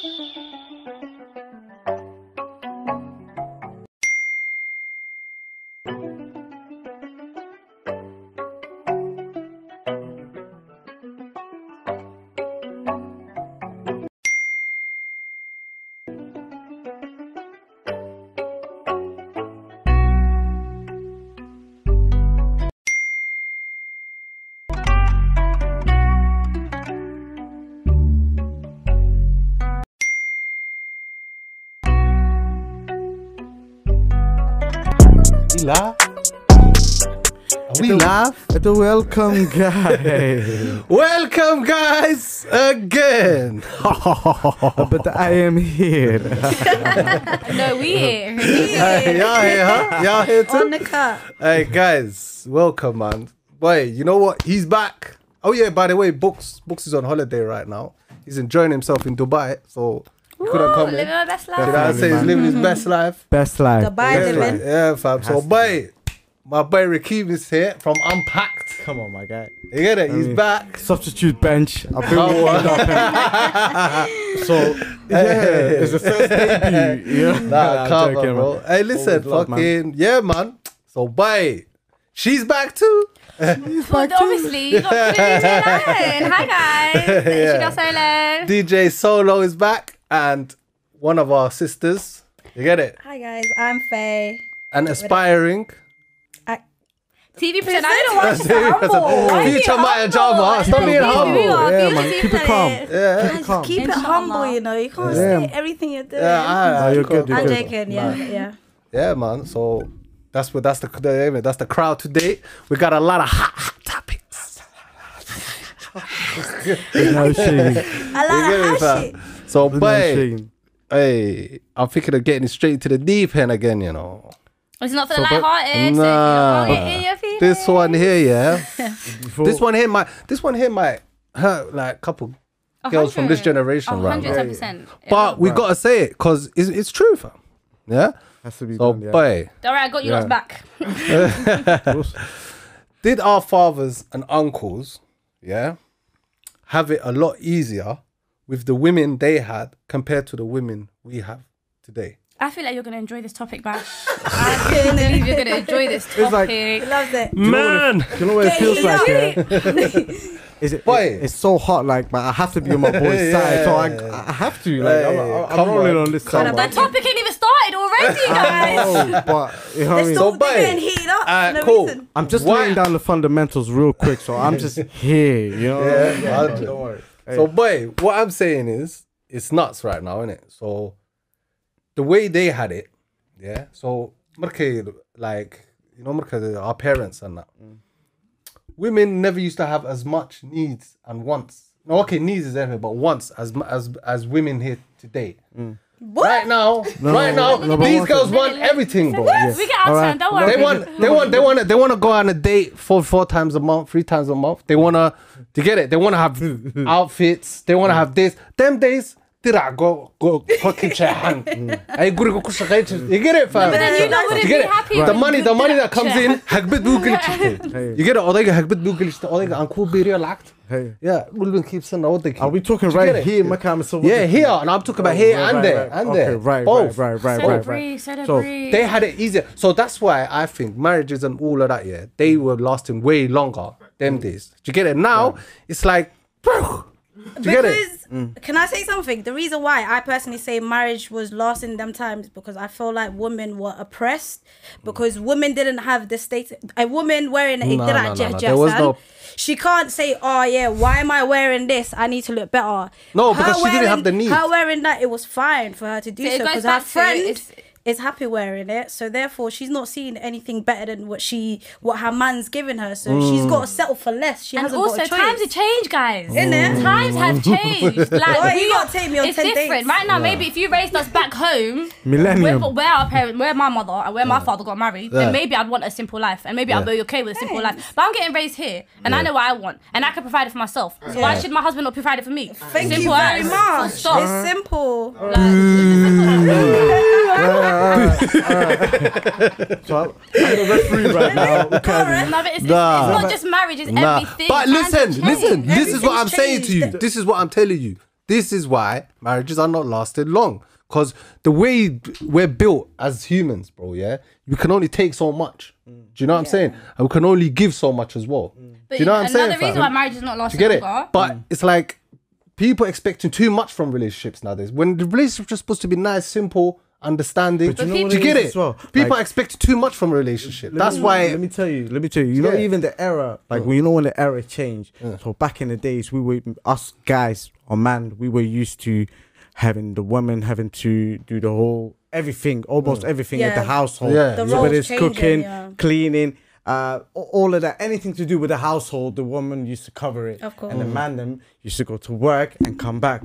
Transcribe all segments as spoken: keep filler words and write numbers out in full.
We live? Are we live? The welcome guys. Welcome guys again. But I am here. No, we here. Hey, y'all here, huh? Y'all here too? On the cut. Hey guys, welcome man. Boy, you know what? He's back. Oh yeah, by the way, Books Books is on holiday right now. He's enjoying himself in Dubai, so he couldn't come Living in. my best life. Did I say he's living his best life? Best life. Dubai Yeah, living. yeah, fam. So, boy, my boy Rakeem is here from Unpacked. Come on, my guy. You get it? He's mean, back. Substitute bench. I've been Come warmed on. up. So yeah, it's the first debut. Yeah. Nah, I'm come on, joking, bro. man. Hey, listen, Always love, man. fucking, yeah, man. So, boy, she's back too. But obviously, you got D J Lion. Hi, guys. It's your Yeah. girl Solo. D J Solo is back, and one of our sisters. You get it? Hi guys, I'm Faye. An aspiring T V presenter. I don't I want to sound humble. Why are you future Maya humble? Jama. Stop being We humble. are Yeah, beautiful man. Keep it calm. talent. Yeah. Keep it calm. Keep it Inshallah. humble, you know. You can't Yeah. say everything you're doing. Yeah, alright, Oh, you're cool. good, you're I'm good. joking, yeah, yeah. Yeah, man. So that's what that's the the- that's the crowd today. We got a lot of hot, hot topics. There's no shame. I You get me, like that fam? shit. So, There's no boy, shame. hey, I'm thinking of getting straight to the deep end again. You know, It's not for So, the but- light-hearted. Nah. So if you don't get in your feelings. this one here, yeah. Before- This one here might. This one here might hurt like a couple A girls from this hundred. generation, A right? hundred ten percent. But we gotta say it because it's, it's true, fam. Yeah. has to be So, done, yeah. boy, Don't worry, I got you Yeah. lots back. Of course. did our fathers and uncles, yeah, have it a lot easier with the women they had compared to the women we have today? I feel like you're going to enjoy this topic, man. I feel believe you're going to enjoy this topic. like- He loves it. Man, Do you know what it feels like? Yeah? Is it, Boy. it- it's so hot, like, but I have to be on my boy's side, so I, I have to. Like, I'm, Hey, I'm come rolling on. on this Come side. on. The topic ain't even started already, guys. Oh, but you know what I They're mean? still So, they're babe. getting heated up. Alright, no cool. reason. I'm just Why- laying down the fundamentals real quick, so I'm just here. You know? Yeah, Yeah, I'll man, do- don't worry. So, boy, what I'm saying is, it's nuts right now, isn't it? So, the way they had it, yeah. So, marke, like, you know, marke, our parents and that. Women never used to have as much needs and wants. No, okay, needs is everything, but wants as mu- as as women here today. Right now, right now, no, but these one girls second. want everything, bro. We get our Alright. turn, don't worry. They want, they want, they want, to, they want to go on a date four, four times a month, three times a month. They want to, to get it. They want to have outfits. They want to have this. Them days, did I go go fucking chair hand? I go go kush You get it, fam? But then you lot wouldn't You get be it? happy The with money, the good money that comes in, chair. hagbit bugel. You get it? Odega hagbit bugel. Odega anku biri lacked. Hey. Yeah, Ulben keeps on the Are we talking You get right it? here, my camera? So Yeah, here, and I'm talking about here and there, and okay, there. right, Both. right, right, right, right, right. Celebrate, So, celebrate. They had it easier. So that's why I think marriages and all of that, yeah, they were lasting way longer them days. Do you get it? Now, it's like, bro, do you get it? Because, can I say something? The reason why I personally say marriage was lost in them times because I feel like women were oppressed because women didn't have the state. A woman wearing a No, dira no, no, je- no. There was jesan, no- she can't say, oh yeah, why am I wearing this? I need to look better. No, Her because she didn't wearing- have the need. Her wearing that, it was fine for her to do So it so goes because her back to friend it's- is happy wearing it. So therefore, she's not seeing anything better than what she, what her man's giving her. So she's got to settle for less. She And hasn't also, got a choice. times have changed, guys. Innit? Times have changed. Like, Why we you are, gotta take me on it's ten different. dates? Right now, maybe if you raised us back home, Millennium. Where, where our parents, where my mother and where my father got married, Yeah. then maybe I'd want a simple life, and maybe I'll be okay with a simple life. But I'm getting raised here, and I know what I want, and I can provide it for myself. So why should my husband not provide it for me? Thank simple you very as. much. Stop. It's simple. Like, it's simple as. So I'm I'm the referee right now. No, but it's, it's, Nah. it's not just marriage; it's Nah. everything. But Times have listen, listen. changed. This is what I'm saying to you. changed. This is what I'm telling you. this is why marriages are not lasted long. Because the way we're built as humans, bro, yeah, we can only take so much. Do you know what I'm saying? And we can only give so much as well. But Do you know what I'm saying? another reason fam? why marriage is not Do you lasting get it? longer. But it's like people expecting too much from relationships nowadays. When the relationship's just supposed to be nice, simple, understanding. But you know Do what you it get is it? as well? People Like- expect too much from a relationship. Let That's me- why. Let me tell you. Let me tell you. You know, Yeah. even the era, like when you know when the era changed. So back in the days, we were us guys or man, we were used to having the woman having to do the whole everything, almost everything at Yeah. the household. Yeah. The Yeah. Whether roles it's changing, cooking, yeah. cleaning. Uh, a- all of that, anything to do with the household, the woman used to cover it, Of course. and the man them used to go to work and come back.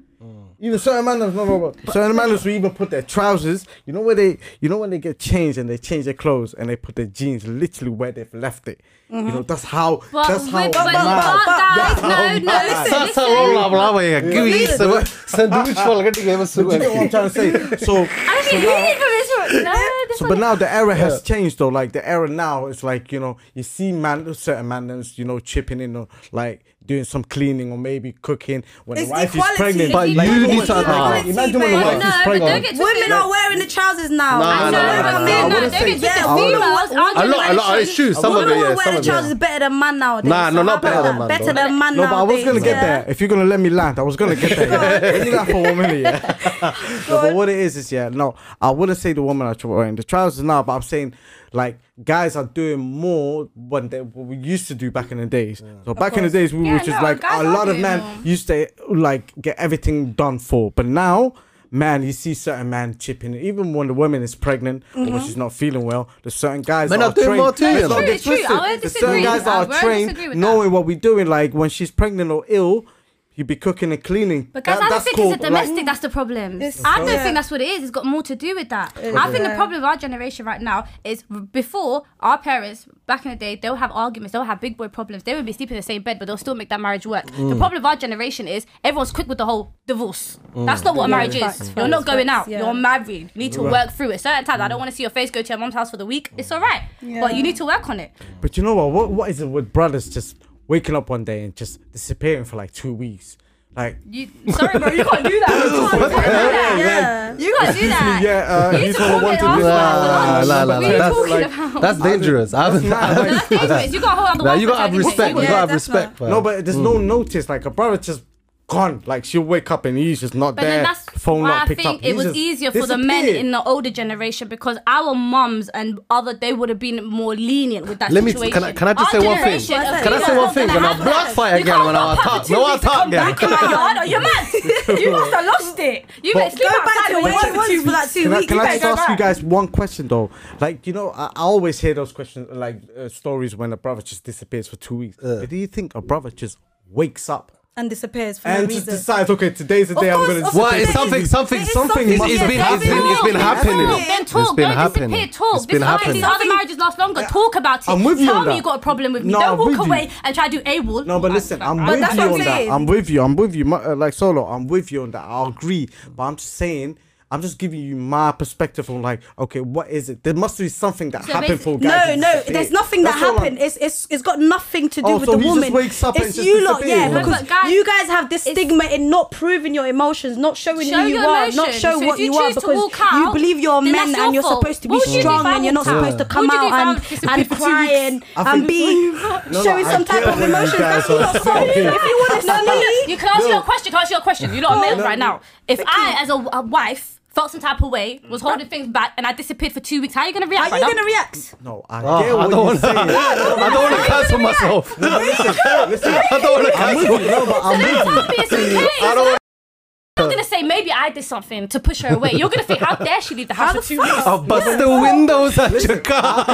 Even certain man, no, no, no, certain man will even put their trousers. You know where they, you know when they get changed and they change their clothes and they put their jeans literally where they've left it. You know that's how. But, that's how. with, but, but, mad- guys, that's no, how no, mad- listen, Sasa listen. rola brava ya gui sandwich wala gadi game Do you know what I'm trying to say? So, I so mean, now- really for this one. No, this So, one but now the era has changed though. Like the era now, it's like you know you see man, certain man, you know, chipping in or like doing some cleaning or maybe cooking when It's the wife equality. is pregnant. But Like, you you need know, to like, equality, imagine when the babe. wife no, is but pregnant. don't get Women twisted. are wearing the trousers now. Nah, I nah, know nah, about nah, men. nah, I No, wouldn't don't say- get twisted. Yeah, Females, women- our A lot, a lot. generation- It's true. Some of Women it, are yeah. wearing Some of trousers it. better than man nowadays. Nah, no, So not how about better than that? man, Better though. than man No, but I was nowadays, gonna get yeah. there. If you're gonna let me land, I was gonna get there. Let me laugh for one minute, yeah. No, but what it is is yeah. No, I wouldn't say the women are wearing the trousers now, but I'm saying like guys are doing more when they what we used to do back in the days. So back in the days, we Yeah, were just no, like guys a are lot of doing men more. used to like get everything done for, but now. Man, you see certain man chipping, even when the woman is pregnant or when she's not feeling well. There's certain guys Men that are are doing trained. more too, Let's you not know. get True, true. I twisted. won't There's disagree certain with guys that. that I are won't trained, disagree with knowing what we're doing. Like when she's pregnant or ill, you be cooking and cleaning. But guys, That- I don't that's think called, it's a domestic like- that's the problem. It's- I don't yeah. think that's what it is. It's got more to do with that. I think the Yeah. problem with our generation right now is r- before our parents, back in the day, they'll have arguments, they'll have big boy problems. They would be sleeping in the same bed, but they'll still make that marriage work. The problem with our generation is everyone's quick with the whole divorce. That's not what a Yeah, marriage facts, is. facts, You're not going facts, out. yeah. You're married. You need to work through it. Certain times, I don't want to see your face go to your mom's house for the week. It's all right. But you need to work on it. But you know what? What what is it with brothers just waking up one day and just disappearing for like two weeks? Like You, sorry, bro, you can't do that. You can't do that. Yeah. You can't do that. yeah, uh, You need he's to gonna call want it to off. do Nah, La, that. la, la, What are you That's talking like about? that's dangerous. I haven't. That's dangerous. You got a whole other Nah, wife you gotta have protecting respect. you. You Yeah, gotta have that's respect. not- fam. No, but there's no notice. Like a brother just gone. Like she'll wake up and he's just not But there. then that's phone why not I picked think up. it He's was just easier for the men disappeared. in the older generation because our mums and other they would have been more lenient with that Let me. situation. Can I? Can I just Our say one thing? generation of Can I say females one thing? don't When I have blood that. fight You again, can't when go I back attack, for two no weeks to attack come again. back in my yard. You're mad. You must have lost it. You better sleep Go back outside to when where you're it was two for like weeks. two Can I, weeks. can I better just go ask you back. guys one question though? Like, you know, I, I always hear those questions, like uh, stories when a brother just disappears for two weeks. But do you think a brother just wakes up And disappears for no and just reason. decides, okay, today's the day I'm course, going to of disappear? What? It's It something. is- Something. it is Something. something It's must been. have It's been. It's been Talk, happening. Then It's talk. been Don't happening. disappear. Talk. It's been This is why happening. these other marriages last longer. Talk about it. I'm with you Tell on me that. you got a problem with me. No, Don't I'm walk with you. away and try to do AWOL. No, but listen, I'm with that's you what I'm on that. saying. I'm with you. I'm with you. My- uh, Like Solo, I'm with you on that. I agree. But I'm just saying, I'm just giving you my perspective on like, okay, what is it? There must be something that So happened for basi- guys. No, to no, disappear. there's nothing that That's all I'm- happened. It's it's it's got nothing to do Oh, with so the he just woman. wakes up and it's just you lot, yeah, disappears. No, because but guys, you guys have this it's- stigma in not proving your emotions, not showing Show who you your are, not emotions. show So if what you you, are, choose to because walk out, you believe you're then men that's your and you're fault. supposed to be What would you do if strong I and you're not walked out? supposed to What come would you do out if I and disappeared and for two crying weeks? I and think- be no, showing I some type get of what you emotions. guys That's your are fault. If saying. you want to No, no, see, you can ask No. your question. Can I ask you a question? You're not a male no, right no. now. If I, as a, a wife, felt some type of way, was holding things back, and I disappeared for two weeks, how are you gonna react? how are you right gonna react? No, I Oh, get I what don't you're want to. saying. I don't want to cancel myself. No, but listen, listen. I don't want to I'm cancel. with you. No, but I'm with you. now? It's okay. I don't. You're not gonna say maybe I did something to push her away. You're gonna think, how dare she leave the house for two weeks? I'll bust the windows at your car.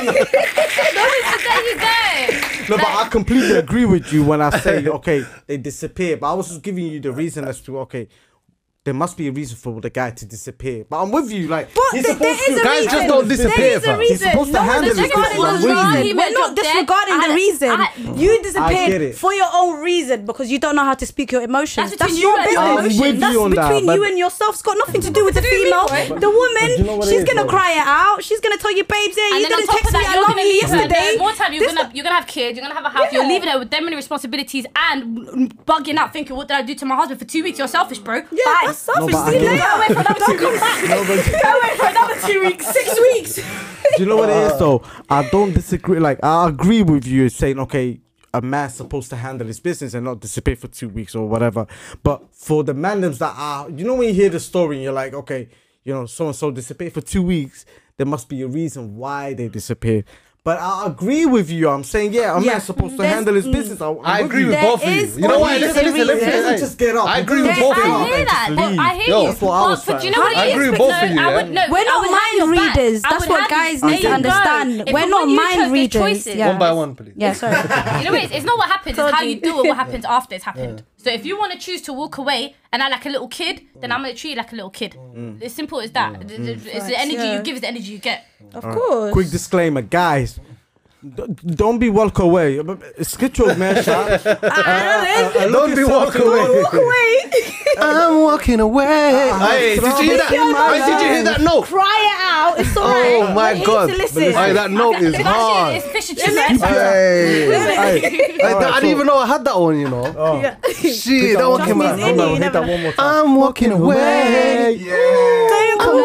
There you go. No, but I completely agree with you when I say, okay, they disappear. But I was just giving you the reason as to, okay, there must be a reason for the guy to disappear. But I'm with you, like But he's there- there supposed is to. a Guys reason. just don't disappear, There is a fam. reason. He's supposed to No one's handle it. disregarding I'm the with you. reason. He We're went not drop dead. disregarding the I- reason. I- You I get disappeared it. for your own reason because you don't know how to speak your emotions. That's That's, between your you and your business. emotions. I'm with That's you on that, between but- you and yourself. It's got nothing to do with the to do with me, female. boy. The woman, But you know what it she's is, gonna though? cry it out. She's gonna tell you, babes, yeah, And you then on didn't top text of me. that, I you're love gonna you leave her. yesterday. More time, you're This- gonna you're gonna have kids. You're gonna have a house. You're Yeah. leaving her with that many responsibilities and bugging out, thinking, "What did I do to my husband for two weeks?" You're selfish, bro. Yeah, Bye. that's selfish. but I See you get it. later. Go away for another two weeks. No, but- Go away for another two weeks. Six weeks. Do you know what it is though? I don't disagree. Like I agree with you saying, okay, a man's supposed to handle his business and not disappear for two weeks or whatever. But for the mandems that are, you know, when you hear the story and you're like, okay, you know, so and so disappeared for two weeks, there must be a reason why they disappeared. But I agree with you. I'm saying, yeah, a Yeah. man's supposed to There's- handle his mm. business. I, I agree with There both of you. is You know what? always Listen, a listen, listen. reason. hey. Just get up. I agree with Just both get of up I you. hear and that. just But leave. I hear Yo, you. that's what I was But, but do you trying know to what I it is? agree with But both of you, I yeah? would, no, We're I not would have mind your back. readers. I That's would what have guys you. need There to you go. understand. If We're from not when you mind chose the readers. choices- Yeah. One by one, please. Yeah, sorry. You know what it is? It's not what happens, Told it's how you. you do it, what happens after it's happened. So if you want to choose to walk away and act like a little kid, then I'm going to treat you like a little kid. It's simple as that. It's the Facts, energy yeah. you give is the energy you get. Of course. Quick disclaimer, guys. d- Don't be walk away. Schedule, man. Shah. Don't be walk away. Walk away. I'm walking away. Hey, did you hear that? Hey, did you hear that note? Cry it out. It's alright. Oh my We're god. Here to listen. Hey, that note is That hard. shit is fish and chips. Hey. Hey, Hey, alright, I didn't so- even know I had that one, you know. Yeah. Shit, that one Just came means out. in No, you, hit never that know. one more time. I'm walking away. Don't come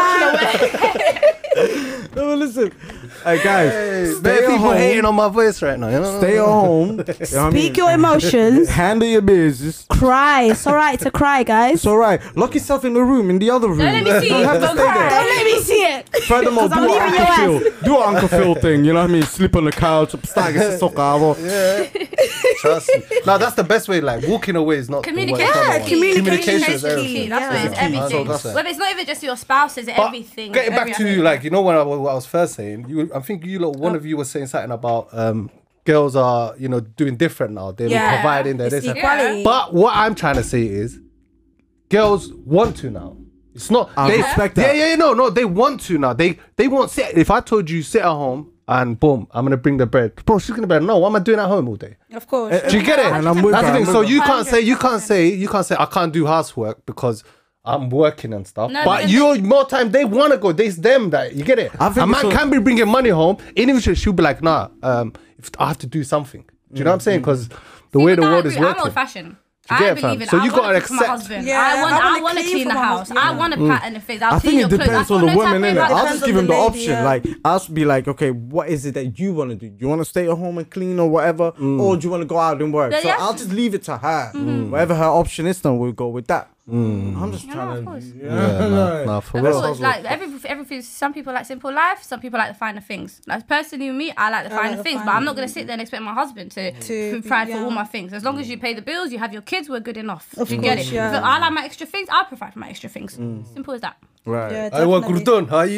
back. No, but listen. Hey, guys. Hey, stay there at people home. hating on my voice right now. You know? Stay at home. You know what I mean? Speak your emotions. Handle your business. Cry. It's alright to cry, guys. It's all right. Lock yourself in the room, in the other room. Don't let me see You you. have to Don't stay cry. there. Don't let me see it. Furthermore, 'Cause do I'm what leaving Uncle your Phil. Do what Uncle Phil thing. You know what I mean? Sleep on the couch. Start against the soccer. Trust me. No, that's the best way. Like walking away is not the way. Communication. It's not the Yeah, one. communication Communication is is key. everything. That's what Yeah. it's That's everything. what I'm saying. Whether it's not even just your spouse, it's But everything. getting back Every- to like you know when I, what I was first saying, you I think you lot, one of you was saying something about um girls are you know doing different now. They're Yeah. providing their It's this. and- equality. But what I'm trying to say is, girls want to now. It's not. I they, respect yeah, that. Yeah, yeah, no, no. They want to now. They they won't sit. If I told you sit at home and boom, I'm gonna bring the bread, bro. She's gonna be like, no. What am I doing at home all day? Of course. Do you get it? And I'm with That's her, the thing. I'm So with you her. can't say you can't say you can't say I can't do housework because I'm working and stuff. No, but because you more time they want to go. There's them that you get it. I think A man it's a- can be bringing money home. Even if she- she'll be like, nah, um, if I have to do something. Do you know what I'm saying? Because the way the But I world is agree. I'm working. old fashioned. you I get it, believe fam? in So I you wanna gotta cook for my accept- husband. Yeah, I want, I I wanna want to clean clean the for my house. husband. I want to pattern the things. I'll I clean think your it clothes. depends I've on got the no woman, time innit? for I'll it. just Depends give on him the the lady, option. yeah. Like, I'll be like, okay, what is it that you want to do? Do you want to stay at home and clean or whatever? Or do you want to go out and work? Yeah, So yeah. I'll just leave it to her. Whatever her option is, then we'll go with that. I'm just of trying course. to. Yeah, nah, nah, for Of real. course, like every, everything. Some people like simple life. Some people like the finer things. Like personally, with me, I like the I like finer the things. But finer I'm not gonna sit there and expect my husband to, To provide be- for all yeah. my things. As long as you pay the bills, you have your kids, we're good enough. Of Do you get course, it? yeah. If I like my extra things, I'll provide for my extra things. Simple as that. Right. Yeah, I want definitely. Gurdon. Hi,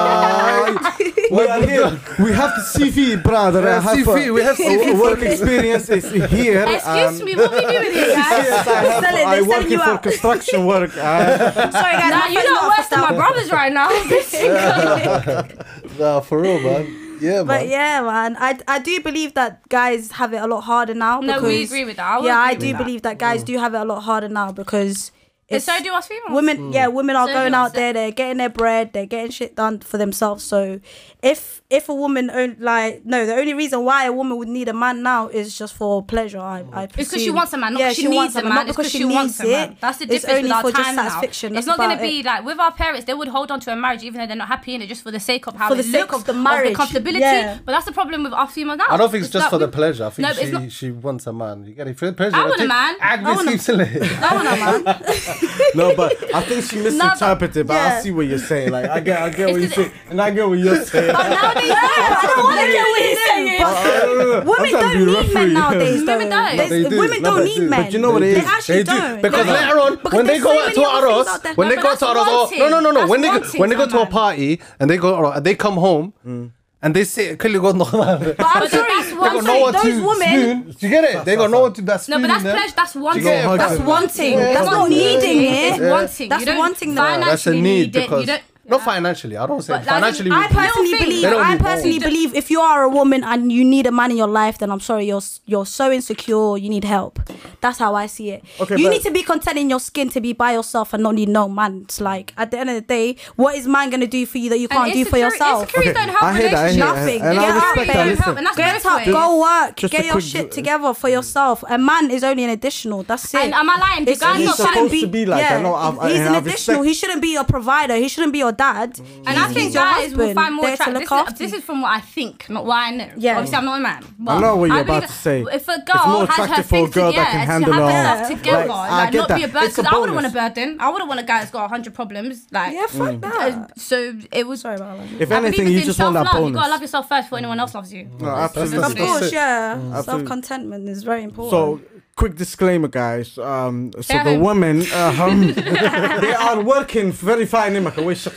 We are here. We have the C V, brother. Yeah, I have C V, a- we have C V. a work experience is here. Excuse um, me, what we doing here, guys? Yes, I, have, Selling- I they're work selling you for out. construction work. Uh, Sorry, guys. Nah, my you're friend's not not worse than my for brothers right now. Nah, for real, man. Yeah, But man. yeah, man, I, I do believe that guys have it a lot harder now. No, because, we agree with that. I would yeah, I agree do with that. believe that guys do have it a lot harder now because But it's so do us females. women. Yeah, women are So going do out us. there. They're getting their bread. They're getting shit done for themselves. So if if a woman own, like no, the only reason why a woman would need a man now is just for pleasure. I, I It's because she presume. wants a man, not Yeah, because she, needs wants a man. not It's because because she wants a needs man. it. That's the It's difference only with our for just time now. satisfaction. It's That's not going about to be it. like with our parents. They would hold on to a marriage even though they're not happy in it, just for the sake of how For it the sake looks, of the marriage, the comfortability. yeah. But that's the problem with our females now. I don't think it's just that for the we- pleasure. I think No, but it's she not- she wants a man. You get it? For the pleasure. I want a think man. I Agnes want a- keeps saying. I want a man. no, but I think she misinterpreted. But yeah. I see what you're saying. Like I get, I get what you're It's 'cause saying, and I get what you're saying. But nowadays, I don't want to get what he's saying. Women don't need men nowadays. Though. Women don't. There's- They do. Women No, don't they need do. men. But you know what it They is? actually They do don't. because They- later on because when they there's go so out many to other things Aros, out there. when No, they but go to that's Aros, oh, wanting. no no no no That's when they go, wanting when they go to a someone. party and they go and they come home, and they say clearly got no But I'm sorry, that's they one got thing. no one those to women- spoon. Do you get it? They got no one to that spoon No, but that's in there. pleasure. That's one You thing. get it? That's Yeah. wanting. Yeah. That's not needing It's it. wanting. That's You don't wanting the- That's a financially need it. because You don't. not financially. I don't say But that's- financially. I we- personally thing. believe. They don't I need personally more. believe if you are a woman and you need a man in your life, then I'm sorry, you're you're so insecure. You need help. That's how I see it. Okay, you but- need to be content in your skin to be by yourself and not need no man. It's like at the end of the day, what is man gonna do for you that you can't And do for insecurity- yourself? Insecurities Okay, don't help I hear that, I hear relationships. that, Nothing. and I Get respect out that. there. Listen, And that's Get both up, ways. go work, Just get a your quick- shit together for yourself. A man is only an additional. That's it. And am I lying? Do It's- guys he not supposed shouldn't to be like that. No, I- I- he's and an I additional. respect- He shouldn't be your provider. He shouldn't be your dad. And I He's think your guys will husband, find more there to attractive. look This, is- after this you. is from what I think, not what I know. Yeah. Obviously, I'm not a man. But I know what you're believe about to say. If a It's girl more has her attractive for a things girl to, that can yeah, handle to have her her own. stuff together, Like, I like, get not that. be a burden. It's a Because I wouldn't want a bonus. burden. I wouldn't want a guy that's got a hundred problems. Like, Yeah, fuck Mm. that. uh, so it was. Sorry about that. If I believe anything, it's you in just want that self-love. You gotta bonus. love yourself first before anyone else loves you. No, absolutely. Of Absolutely. course, yeah. Absolutely. Self contentment is very important. So, quick disclaimer, guys. Um, so Yeah. the women, uh, um, they are working very fine in Maka, so,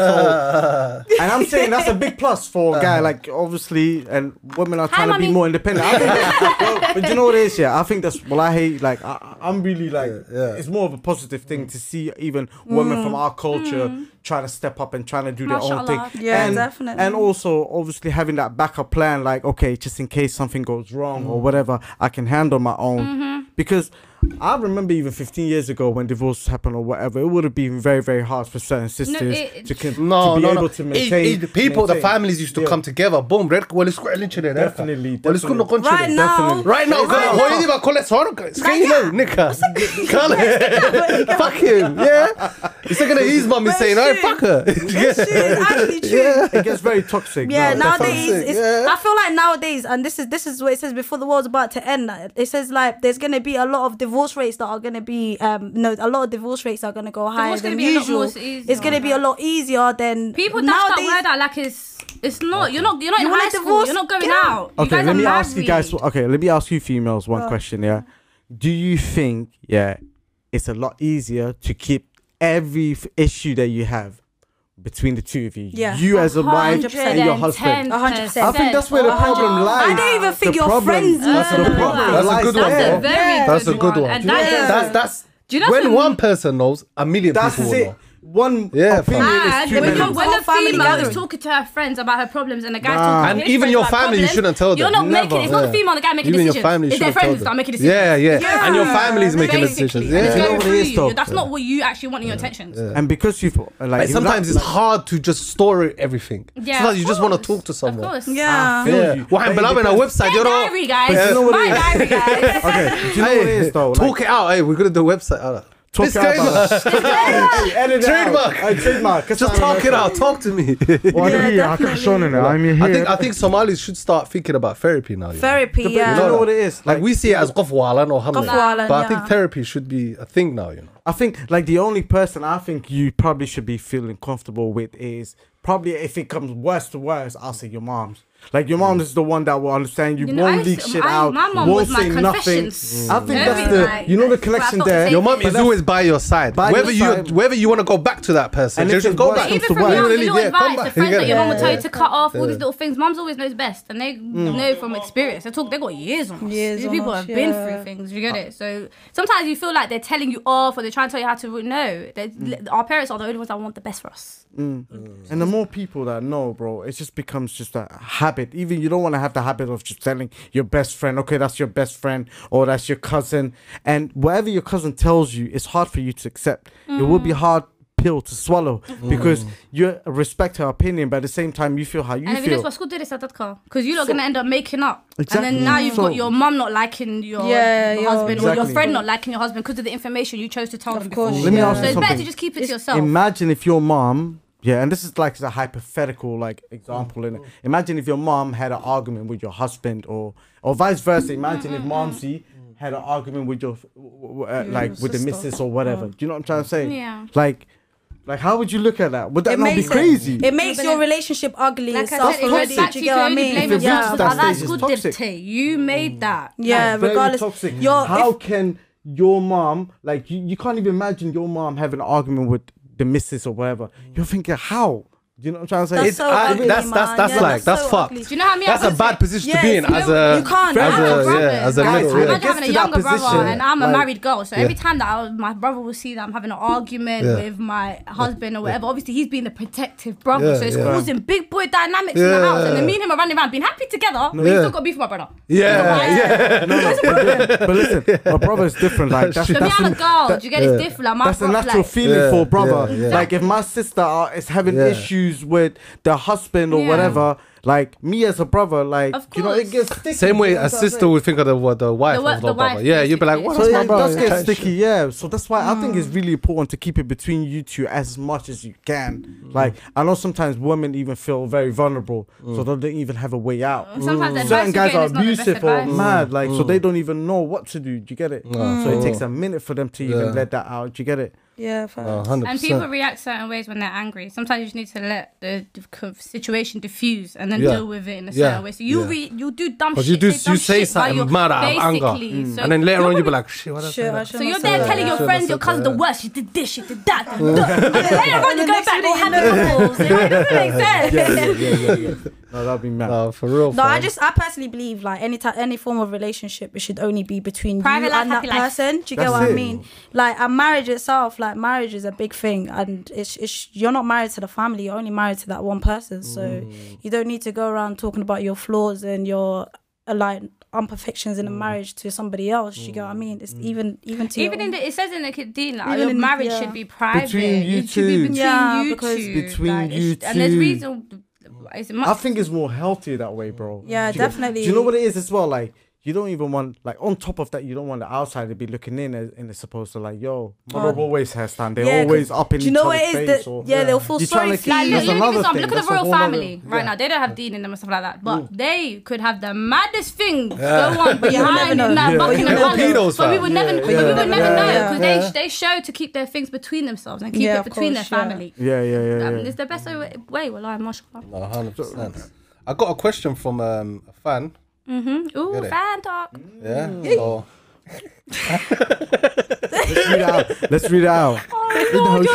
and I'm saying that's a big plus for a guy. Like, obviously, and women are trying to be mommy. more independent. I think that- well, but you know what it is, yeah. I think that's well. I hate like I, I'm really like yeah. it's more of a positive thing to see even women from our culture trying to step up and trying to do their own thing. Mashallah. Yeah, and, definitely. And also, obviously, having that backup plan, like okay, just in case something goes wrong or whatever, I can handle my own. Because I remember even fifteen years ago when divorce happened or whatever, it would have been very, very hard for certain sisters it- to, con- No, to be no, able no. to It- maintain. it- people, the maintain. families used to Yeah. come together. Boom, red. Well, it's quite literally there. Definitely, Well, it's definitely. gonna right now, Definitely. Right now, Right girl, now. what you about call it sorrow? Skinny no, Nika. Fuck him, yeah. He's taking it. His mum is But saying, "Alright, shit. fuck her." It's true, it's actually true. Yeah. It gets very toxic. Yeah, no, definitely. nowadays, toxic, it's, yeah. I feel like nowadays, and this is this is what it says before the world's about to end. It says like there's gonna be a lot of divorce rates that are gonna be um no a lot of divorce rates are gonna go higher Divorce gonna than be a lot usual. more easier. It's gonna be a lot easier than People dash nowadays. that word out like it's it's not. You're not. You're not You in want high a school. divorce? You're not going Get out. out. You Okay, guys let are me ask you guys. married. Okay, let me ask you females one question. Yeah, do you think yeah, it's a lot easier to keep every f- issue that you have between the two of you, Yeah. you as a wife and your husband? A hundred percent. I think that's where the problem lies. I don't even think The your problem- friends. That's the know. problem. That's a lies good there. one, That's bro. a very Yeah. That's a good good one. And Yeah. that is That's that's. Do you know When some- one person knows, a million That's people will it. know. One Yeah, opinion fam. is And too when, many. the, Comes when whole the family female gathering. is talking to her friends about her problems and the guy Nah. talking to And his even friends your about family, you problems, shouldn't tell them. You're not Never. making. It's not the Yeah. female, the guy making Even your decisions. family It's their shouldn't tell friends them. that are making decisions. Yeah, yeah, Yeah. and your family's making the Basically. decisions. And it's You know going what it through is, you. though? That's not what you actually want in your intentions. And because you've like But sometimes it's hard to just store everything. Yeah, Sometimes of you just want to course. talk to Of someone. course. Yeah. feel Yeah. you. Well, But but it I'm on a depends. website, Get you know. diary, guys. But you know what My it is? diary, guys. Okay, do you know what it is though? Like, Talk it out. Hey, we're gonna do a website. Uh, talk it Disclaimer. out. Hey, edit it Trademark. out. Hey, trademark. Just talk it out. Talk to me. Well, Yeah, yeah, I can show it. I'm here. I think I think Somalis should start thinking about therapy now. you know. Therapy, But yeah. you know what it is? Like we see it as qof walan or hamna. Qof walan, But I yeah. think therapy should be a thing now. You know. I think like the only person I think you probably should be feeling comfortable with is probably if it comes worse to worse, I'll say your mom's. Like your mom is the one that will understand you, You know, won't I leak used- shit I- out, my mom won't was my say nothing. confessions. I think Mm. that's Every the night. you know the But I connection thought the there. same Your mom thing. is always by your side. By your whether you side. whether you want to go back to that person, And just if it go works, back. comes Even to from work. young, the Really, little yeah, come advice, back. the friends You that get your it. mum will tell you Yeah. to cut off, all Yeah. these little things. Mums always knows best, and they know from experience. They talk. They got years on us. Years These on people us, have been yeah. through things. You get it? So sometimes you feel like they're telling you off, or they're trying to tell you how to know. They- Our parents are the only ones that want the best for us. And the more people that know, bro, it just becomes just a habit. Even you don't want to have the habit of just telling your best friend, okay, that's your best friend, or that's your cousin. And whatever your cousin tells you, it's hard for you to accept. It will be hard pill to swallow because you respect her opinion, but at the same time, you feel how you And if you feel. know school did this at that car, because you're not So- gonna end up making up. Exactly. And then now you've So- got your mum not liking your, Yeah, your your- husband, or your Exactly. friend not liking your husband because of the information you chose to tell them before. course, Let me yeah. ask So you it's better to something. just keep it to yourself. Imagine if your mom, yeah, and this is like a hypothetical like example in it. Imagine if your mom had an argument with your husband, or or vice versa. Imagine if momsy had an argument with your w- w- uh, like with the sister. missus or whatever. Do you know what I'm trying to say? Yeah. Like, like how would you look at that? Would that It not be makes it- crazy? It makes But your then- relationship ugly. Like It's I self said, it goes toxic. back Do to you you get what I can only mean? blame If it yourself reaches because that Allah's stage, it's good toxic. dictate. You made that. Yeah, Very regardless. toxic. Your How if- can your mom, like you, you can't even imagine your mom having an argument with the missus or whatever. You're thinking, how Do you know what I'm trying to say? That's It's, so I, ugly, that's that's man. that's Yeah, like that's that's so fucked. ugly. Do you know how many That's a I've bad said- position to Yes, be in you as know, a you can't. as Younger a brothers. yeah as a Guys, middle. when it Yeah. Imagine having a gets to that younger brother position, and I'm a like- married girl. So Yeah. every time that I, my brother will see that I'm having an argument Yeah. with my husband or whatever, obviously he's being the protective brother. Yeah, so it's yeah. causing big boy dynamics in Yeah. the house. And then me and him are running around being happy together, but he's Yeah. still got beef with my brother. Yeah, yeah. No, no, but, but listen, my brother is different. Like that's So me, that's I'm a an- girl. that- Do you get it? It's different. Like, my that's a bro- natural like, feeling Yeah, for a brother. yeah, yeah. Like if my sister are, is having Yeah. issues with the husband or Yeah. whatever, like me as a brother, like Of you know, it course. gets sticky. Same way you know a what I'm sister saying? would think of the what the wife The wa- of the the brother. wife, Yeah, you'd be like, basically. "What? So That's yeah, my it brother." does get Type sticky, shit. yeah. So that's why I think it's really important to keep it between you two as much as you can. Like I know sometimes women even feel very vulnerable, so they don't even have a way out. Sometimes the advice Certain you guys get are is not the best abusive or advice. mad, like so they don't even know what to do. Do you get it? Mm. So it takes a minute for them to even Yeah. let that out. Do you get it? Yeah, facts. Oh, one hundred And people percent. react certain ways when they're angry. Sometimes you just need to let the d- co- situation diffuse and then Yeah. deal with it in a Yeah. certain way. So you Yeah. re- you do dumb shit. Because you do say dumb you say shit while something you're mad out of anger, basically- so and then later you're on you'll be probably- like, "Shit, what I Shit, say I that?" shouldn't So you're have there said telling that. your Yeah. friends, your Yeah. cousins, the worst. She did this, she did that. And then later on you go back, go have a couple. It doesn't make sense. Yeah, yeah, yeah, yeah, yeah. No, that'd be mad. No, for real. No, I fam. just I personally believe like any type any form of relationship it should only be between Private you life, and that happy life. person. Do you get That's what I it. mean? Like a marriage itself, like marriage is a big thing, and it's, it's you're not married to the family. You're only married to that one person. So Mm. you don't need to go around talking about your flaws and your uh, like imperfections in a marriage to somebody else. You get what I mean? It's even even to Even your in the, it says in the Quran, like, Even your in the- marriage yeah. should be private. Between you it should be two. between Yeah, you because- two. Between like, you it's- And there's two. reason. It's much, I think it's more healthy that way, bro. Yeah, Do you get- definitely. Do you know what it is as well? Like, you don't even want, like, on top of that, you don't want the outside to be looking in as, and it's supposed to, like, yo, mother always has stand. They're Yeah, 'cause always up in do you each know what other's it is? face. That, or, yeah, they'll feel You're sorry trying for to you. Like, keep- look, that's let me give you another some. thing. Look at That's the a royal whole other- family right now. They don't have Dean in them and stuff like that, but they could have the maddest thing go Yeah. on But you would behind never in that know. Buckingham Yeah. Palace. Pedos, But we fam. would never, but yeah, we would never yeah, know yeah. because Yeah. they they show to keep their things between themselves and keep Yeah, it of between course, their yeah. family. Yeah, yeah, yeah, Um, yeah. it's the best way. way Wallah, mashallah. No, one hundred percent. I got a question from um, a fan. Mm-hmm. Ooh, Get it? fan talk. Yeah. So Let's read it out. Let's read it out. Read the whole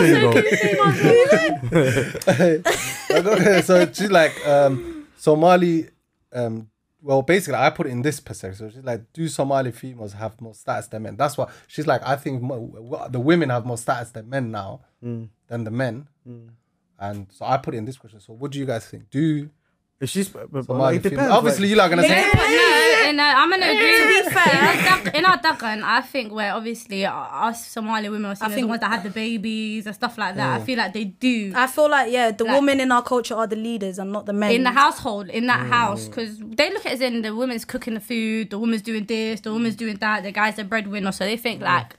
thing, bro. I got, so she's like um, Somali. Um, well, basically, I put it in this perspective. So she's like, do Somali females have more status than men? That's what she's like. I think mo- the women have more status than men now Mm. than the men. And so I put it in this question. So what do you guys think? Do If she's, but, but, Somali like, it females? depends. Obviously, like, you're not gonna say. No, in, uh, I'm gonna agree. To be fair, in our Dakan, I think where obviously us Somali women are seen as the think- ones that have the babies and stuff like that. I feel like they do I feel like yeah, the Like- women in our culture are the leaders and not the men. in the household, in that house, because they look at it as in the woman's cooking the food, the woman's doing this, the woman's doing that, the guy's the breadwinner, so they think like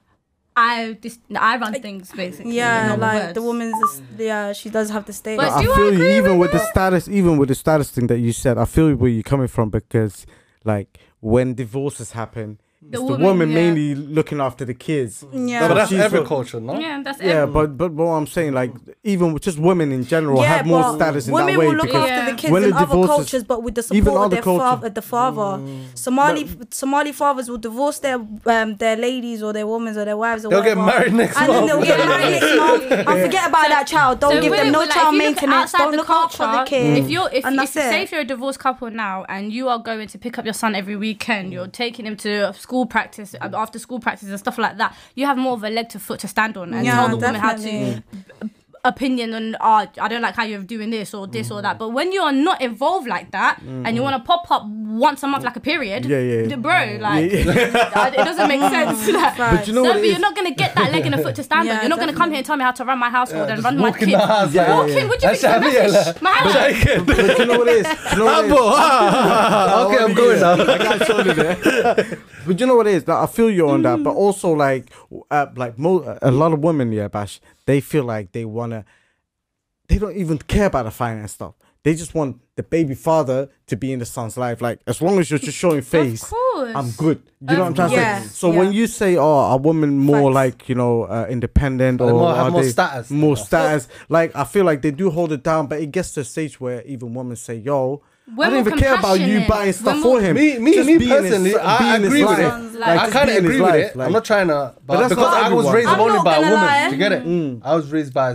I this I run things basically. in Yeah, normal like words. the woman's the- yeah, she does have the state. But I do I feel you agree even with with the status, even with the status thing that you said. I feel where you're coming from because, like, when divorces happen, The it's woman, the woman yeah. mainly looking after the kids. Yeah. No, but that's she's every the- culture, no? Yeah, that's Yeah, every- but but what I'm saying, like, even with just women in general Yeah, have more but status in women that way will look because Yeah. after the kids when in the other divorces- cultures, but with the even support of other their culture- father. The father, Somali Somali fathers will divorce their um, their ladies or their women or their wives or They'll get whatever, married next and then month. they'll get married next month and forget about that child. Don't So give with them it, no like, child if you look maintenance. outside Don't the look out for the culture, kid. If you're, if, and if that's say it. if you're a divorced couple now and you are going to pick up your son every weekend, you're taking him to school practice, uh, after school practice and stuff like that, you have more of a leg to foot to stand on and Yeah, tell the woman how definitely. to opinion on oh, I don't like how you're doing this or this or that. But when you're not involved like that and you want to pop up once a month like a period, Yeah, yeah, yeah. bro, like Yeah, it doesn't make sense. Like, But you know so what it but you're is? not gonna get that leg and a foot to stand Yeah, on. You're not gonna come here and tell me how to run my household and run my walk in kids. the house, Yeah, Walk yeah, in, what do you yeah. think? It's a message. My house. Shaking. But you know what it is? You know what it is? Abo, ah, okay, I'm going now. I got showed it there. But you know what it is? Like, I feel you on that. But also, like, uh, like mo- a lot of women, yeah, Bash, they feel like they wanna. They don't even care about the finance stuff. They just want the baby father to be in the son's life. Like, as long as you're just showing face, course. I'm good. You know what I'm trying to Yeah, say? So yeah. when you say, oh, a woman more Facts. like, you know, uh, independent Or or more- have are more they status. more status, like, I feel like they do hold it down, but it gets to a stage where even women say, yo, We're I don't more even care about you compassionate. buying stuff We're for more- him. Me, me, Just me be in his- personally, be I in his agree with life. it. Like, I just kind be of in his agree with life, it. like- I'm not trying to, but, that's because not I was everyone. raised I'm only not by a gonna woman. lie. Do you get it? Mm. I was raised by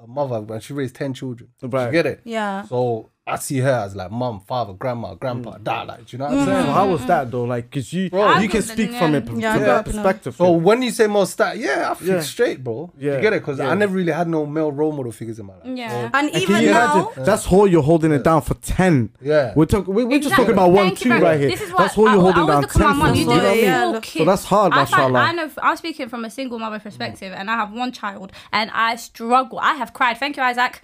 mother, and she raised ten children. Right. You get it? Yeah. So I see her as like mum, father, grandma, grandpa, dad. Like, do you know what I'm So saying? how was that though? Like, cause you I you can wouldn't, speak yeah. from it Yeah, I from grew that up in a- perspective. So when you say most stat, yeah, I think Yeah. straight, bro. Yeah. You get it? Because Yeah. I never really had no male role model figures in my life. Yeah. And And can even you now, imagine? That's how you're holding it down for ten. Yeah. We're talking. We're, we're just Exactly. talking about one, Thank you two very right much. here. This is what That's how you're I, holding I down always look at my ten. mum. for You us, do you know what I it mean? all Yeah, kids. So that's hard, I find, mashallah. I know. I'm speaking from a single mother perspective, and I have one child, and I struggle. I have cried. Thank you, Isaac.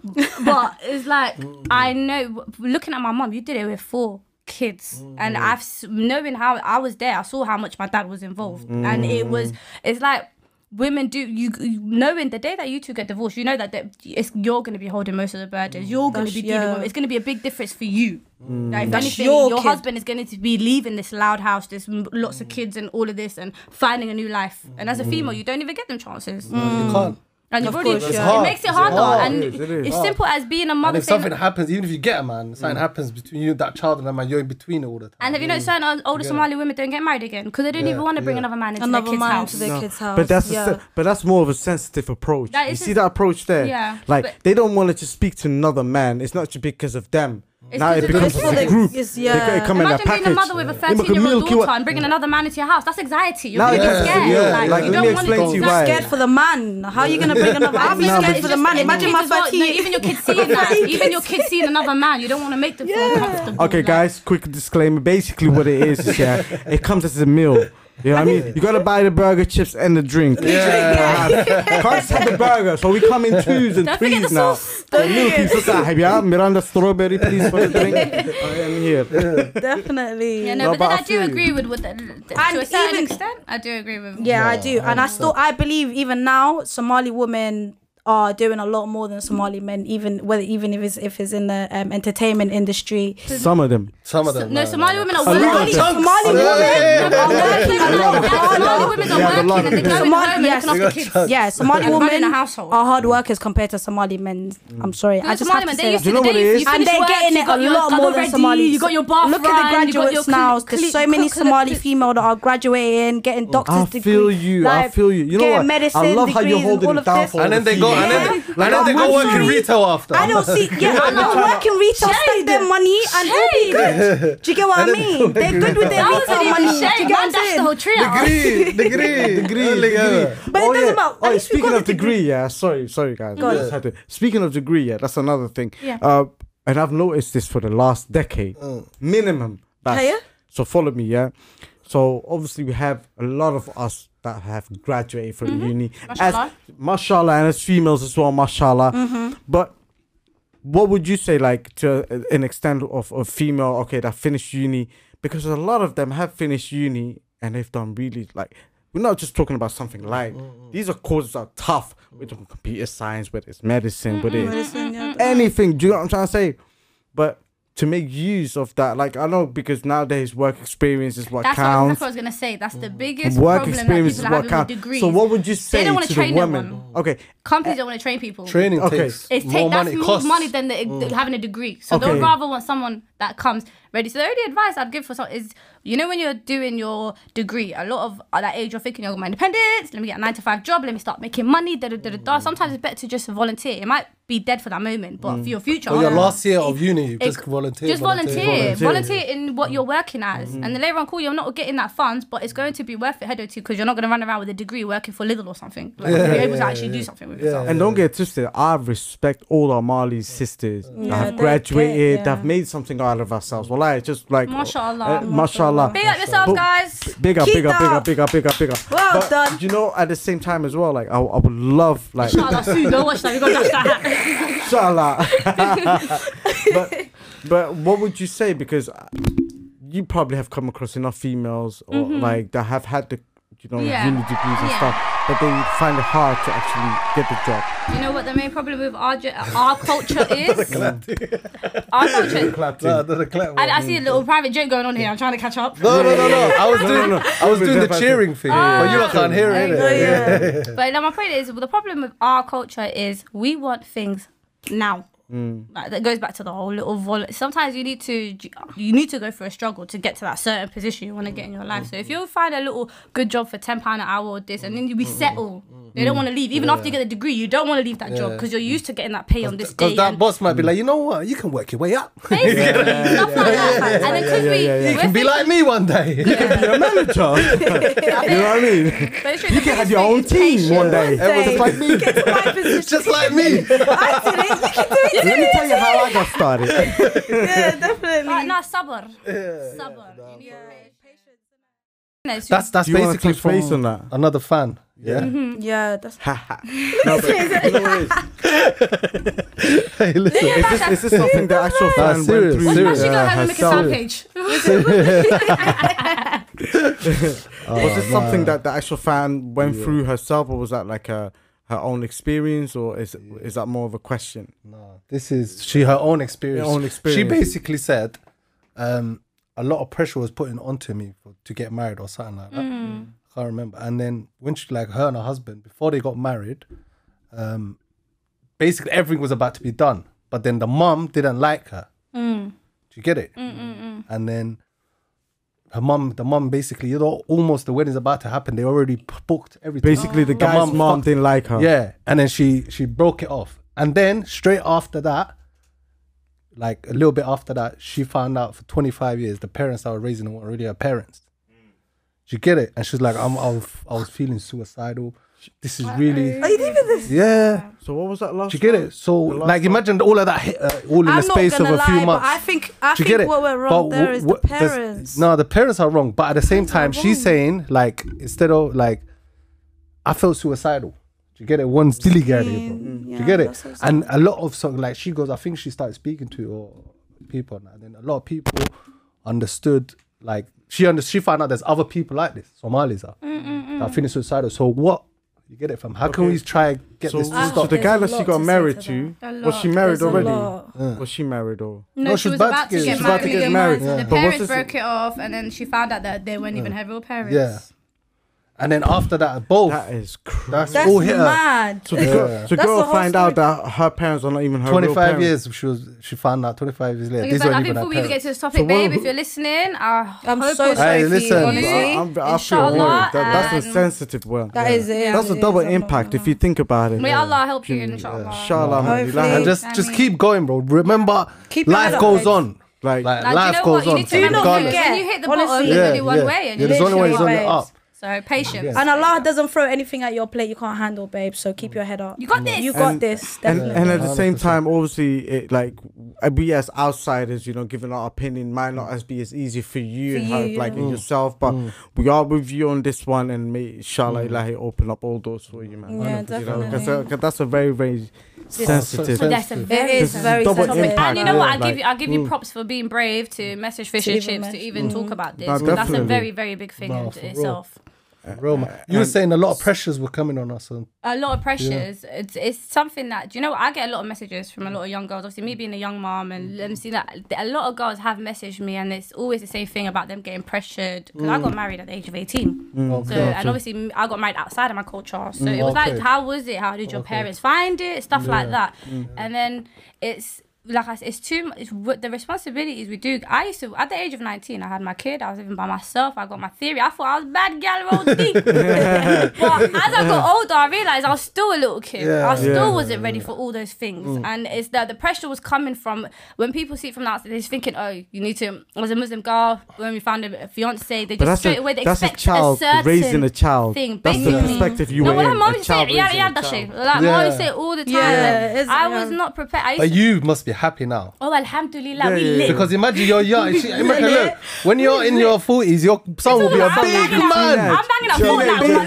But it's like I know. Looking at my mum, you did it with four kids, and I've s- knowing how I was there. I saw how much my dad was involved, and it was. It's like. Women do you, you knowing the day that you two get divorced, you know that, that it's, you're going to be holding most of the burdens. You're going to That's- be dealing yeah. with. It's going to be a big difference for you. Like, if That's anything, your your kid. husband is going to be leaving this loud house, there's m- lots of kids and all of this, and finding a new life. And as a female, you don't even get them chances. You can't. And you've Of already, course, it yeah. hard. makes it It's harder. hard. And It is, it is. it's simple as being a And mother if saying. something happens, even if you get a man, something happens between you, that child, and that man, you're in between it all the time. And have you noticed certain older Somali women don't get married again because they don't Yeah, even want to bring yeah. another man into another their kid's man house. to their No, kid's house. But that's a yeah. se- but that's more of a sensitive approach. That You is see a- that approach there? Yeah, Like but- they don't want to just speak to another man. It's not just because of them. It's now it because becomes it's a for the- group. it's- They yeah. come in a Imagine being package. a mother with a They make thirteen year old milk you daughter up. and bringing another man into your house. That's anxiety. You're Now going to yeah, get scared. yeah, Like, like, you let don't me want explain to to you do why. that. Scared for the man. How are you gonna bring another? I'll be No, scared but- for the man. And Imagine kids my as well. thirteen. No, even your kids seeing that. Even your kids seeing another man, you don't want to make them feel uncomfortable. Okay, Like, guys, quick disclaimer. Basically, what it is is yeah, it comes as a meal. You know what I mean? You gotta buy the burger, chips, and the drink. Yeah. Can't just have the burger. So we come in twos and Don't forget threes the now. sauce. So milky, so sahib, yeah? Miranda strawberry, please for the drink. I am here. Definitely. Yeah, no, No, but, but then I I, do feel you. agree with what the, to And a certain even- extent. I do agree with. Yeah, I do, and I still I believe even now Somali women are doing a lot more than Somali men, even whether even if it's if it's in the um, entertainment industry. Some of them. Some of them. No, man, Somali man. women are A lot of working. them. Somali Yeah, women yeah, yeah, are working a lot. Somali women are Yeah, a lot working of and they're them. going Somali- home and yes. looking after kids. Yeah, Somali And running women a household. are hard workers compared to Somali men. I'm sorry, I The just Somali have men, to they say used that. Do to you know the what days it is? you And finish they're work, getting you it got a your lot more salad than ready, Somali. You got your bath Look at the run, you got graduates your now. cle- There's so cle- many cle- Somali cle- female that are graduating, getting doctor's I degree. feel you. I like, feel you. You know getting what? medicine I love how you're degrees and holding all it of down this. for And then they go, and then, Yeah. and then they I'm go work in sorry. retail after. I don't see. Yeah, I don't work in retail, spend their money, and it'll be good. Do you get what I mean? They're good with their That retail wasn't money. even Do you shame. get what Man, I'm that's the saying? whole trio. Degree, degree, Degree, degree. degree. But it Oh, doesn't yeah. matter. At Oh, least we speaking got of a degree. degree, yeah. Sorry, sorry, guys. Go I on. just had to- Speaking of degree, yeah, that's another thing. Yeah. Uh, and I've noticed this for the last decade, minimum. That's, Yeah, yeah. So follow me, yeah. So obviously we have a lot of us that have graduated from uni, Mashallah. as mashallah, and as females as well, mashallah. But what would you say, like, to an extent of a female, okay, that finished uni? Because a lot of them have finished uni and they've done really, like, we're not just talking about something light. These are courses that are tough. We're talking computer science, whether it's medicine, whether it's Medicine, yeah. anything. Do you know what I'm trying to say? But to make use of that, like, I know because nowadays work experience is what That's what, counts. that's what I was gonna say. That's the biggest Work problem experience that is people are what having with counts. degrees. So what would you say don't wanna to train the no women? one. Okay, Companies don't want to train people. Training Okay. takes It's more take, money. that's more Costs. money than the, the- having a degree. So Okay. they'll rather want someone that comes ready. So the only advice I'd give for someone is, you know, when you're doing your degree, a lot of at that age you're thinking, you're my independence, let me get a nine to five job, let me start making money, da da da da da. Sometimes it's better to just volunteer. It might be dead for that moment, but for your future. Or your last year of uni, you it- just volunteer. Just volunteer. Volunteer. Volunteer in what you're working as. And then later on, cool, you're not getting that funds, but it's going to be worth it, head to, because you're not going to run around with a degree working for Lidl or something. Like, you're able to actually do something with yourself. and don't get twisted. I respect all our Mali's sisters that Yeah, have they graduated, get- yeah. that have made something out of ourselves. Well, like, just like Mashallah. uh, mashallah. Big up yourselves, But- guys. Big up, Keep big up, big that up, big up, big up, big up. Well but, done. You know, at the same time as well, like I, I would love, like, Inshallah, soon. Don't watch that. We're going to dash that hat. inshallah. but, but what would you say? Because you probably have come across enough females or like that have had the, you know, Yeah. uni degrees and Yeah. stuff, but they find it hard to actually get the job. You know what the main problem with our, ge- our culture is? Our culture. No, the clap I, one. I see a little private joke going on here. I'm trying to catch up. No, no, no, no. I was No, doing, no, no. I was We're doing the definitely- cheering thing, but you lot can't hear it. Oh, innit? yeah. But now my point is, the problem with our culture is we want things now. Like, that goes back to the whole little vol. Sometimes you need to you need to go through a struggle to get to that certain position you want to get in your life. So if you find a little good job for ten pound an hour or this, and then you be settle, they don't want to leave. Even after you get a degree, you don't want to leave that job because you're used to getting that pay on this day. Because that and- boss might be like, you know what, you can work your way up. Basically, stuff like that. And it could be. You can be like me one day. You're a manager. You know what I mean? You can have your own team one day. Everyone's just like me. Get to my position. Just like me. I did it. You can do it. Let me tell you how I got started. Yeah, definitely. Like, nah, sabr. Sabr. You need patience. That's that's Do you wanna basically touch base from on that? another fan. Yeah. Yeah, that's. No, but you know what it is? Hey, listen. Is this, is this something the actual Nah, fan serious, went through? serious. Why should go uh, home and make a fan herself? page? Was this something that the actual fan went through herself, or was that like a her own experience, or is is that more of a question? No, this is she her own experience. Her own She experience. basically said, um, a lot of pressure was put onto me for, to get married or something like that. Mm. I can't remember. And then when she, like her and her husband, before they got married, um, basically everything was about to be done. But then the mum didn't like her. Mm. Do you get it? And then her mum, the mum basically, you know, almost the wedding's about to happen. They already p- booked everything. Basically, the The guy's mum mom fucked- didn't like her. Yeah, and then she she broke it off, and then straight after that, like a little bit after that, she found out for twenty-five years the parents that were raising her weren't really her parents. Do you get it? And she's like, I'm, I was, I was feeling suicidal. This is really, Are you doing this? yeah. So what was that last? Do you get one? it? So The last like, one? imagine all of that hit, uh, all in I'm the not space of gonna a few lie, months. but I think I Do you think get it? what went wrong But there w- is the w- there's- parents. No, the parents are wrong. But at the same time, she's saying like, instead of like, I felt suicidal. Do you get it? One's dilly bro. Do you Yeah, get it? that's so sad. And a lot of song, like she goes, I think she started speaking to or people, and then a lot of people understood. Like she under, she found out there's other people like this. Somalis are that are feeling suicidal. So what? You get it from? How can we try and get So, this to so stop? the guy There's that a she lot got to say married to to, that. A was lot. she married There's a already? lot. Was she married or? No, No, she was about to get She's married. about to get married. The Yeah. But what's parents this- broke it off, and then she found out that they weren't even her real parents. Yeah. And then after that, both. That is crazy. That's, That's all hit her. mad. So the girl, Yeah. so That's girl the whole find out story. that her parents are not even her real twenty-five parents. years she was she found out twenty-five years later. Okay, These but I weren't think even her before we even get parents. to this topic, So what- babe, if you're listening, I I'm hope so you're- sorry Hey, for listen. you, I, honestly. I'm, I feel Inshallah, worried. That, that's a and- sensitive one. That is it. That's a it double is, I'm not impact gonna if you think about it. May Allah help you, inshallah. Inshallah, Hopefully. alhamdulillah. And just I just mean- keep going, bro. Remember, Keep your life head up, goes babes. on. Like, Like Like, do you life know goes what? You on. need to remember, regardless. when you hit the bottom, Honestly. there's Yeah, only one yeah. way. And Yeah, there's only one Literally, way up. So patience. And Allah doesn't throw anything at your plate you can't handle, babe. So keep your head up. You got this. You got And- this. and, Definitely. and at the same one hundred percent. time, obviously, it like uh, we as outsiders, you know, giving our opinion might not as be as easy for you For and how, you, like yeah. in yourself, but we are with you on this one, and may inshallah ilahi open up all doors for you, man. Yeah, You know, 'cause, definitely. uh, 'cause that's a very very sensitive. But that's a It very It is This is very double sensitive. impact. And you know what? I Yeah, give like- you, I give you props for being brave to message fish To and even chips to mess- even talk about this. No, 'Cause that's a definitely. very, very big thing No, in for real. itself. Real man. You were saying a lot of pressures were coming on us. And A lot of pressures. It's it's something that, do you know what? I get a lot of messages from a lot of young girls. Obviously, me being a young mom, and let me see that a lot of girls have messaged me, and it's always the same thing about them getting pressured. Because I got married at the age of eighteen. Okay. So, and obviously, m- I got married outside of my culture. So it was Okay. like, how was it? How did your parents find it? Stuff like that. And then it's like I said, it's too much. It's what the responsibilities we do. I used to, at the age of nineteen, I had my kid. I was living by myself. I got my theory. I thought I was bad gal rolled deep. But as I got older, I realized I was still a little kid. Yeah. I still Yeah. wasn't ready for all those things. And it's that the pressure was coming from when people see it from the outside, they're just thinking, oh, you need to, as a Muslim girl, when we found a fiance, they But just that's straight a, away, they that's a expect child certain raising a child. thing. That's the Basically. perspective you no, were what in. her mom a used to say, child yeah, raising yeah, a that child. shit. Like, Yeah. mom used to say it all the time. Yeah, and it's- I was yeah. not prepared. I used but to, you must be happy now. oh, alhamdulillah, Yeah, we yeah, lit. Because imagine you're young. She- imagine, look, when you're in your forties, your son will be a I'm big banging out- man. I'm banging out Yeah, four yeah, now. yeah. my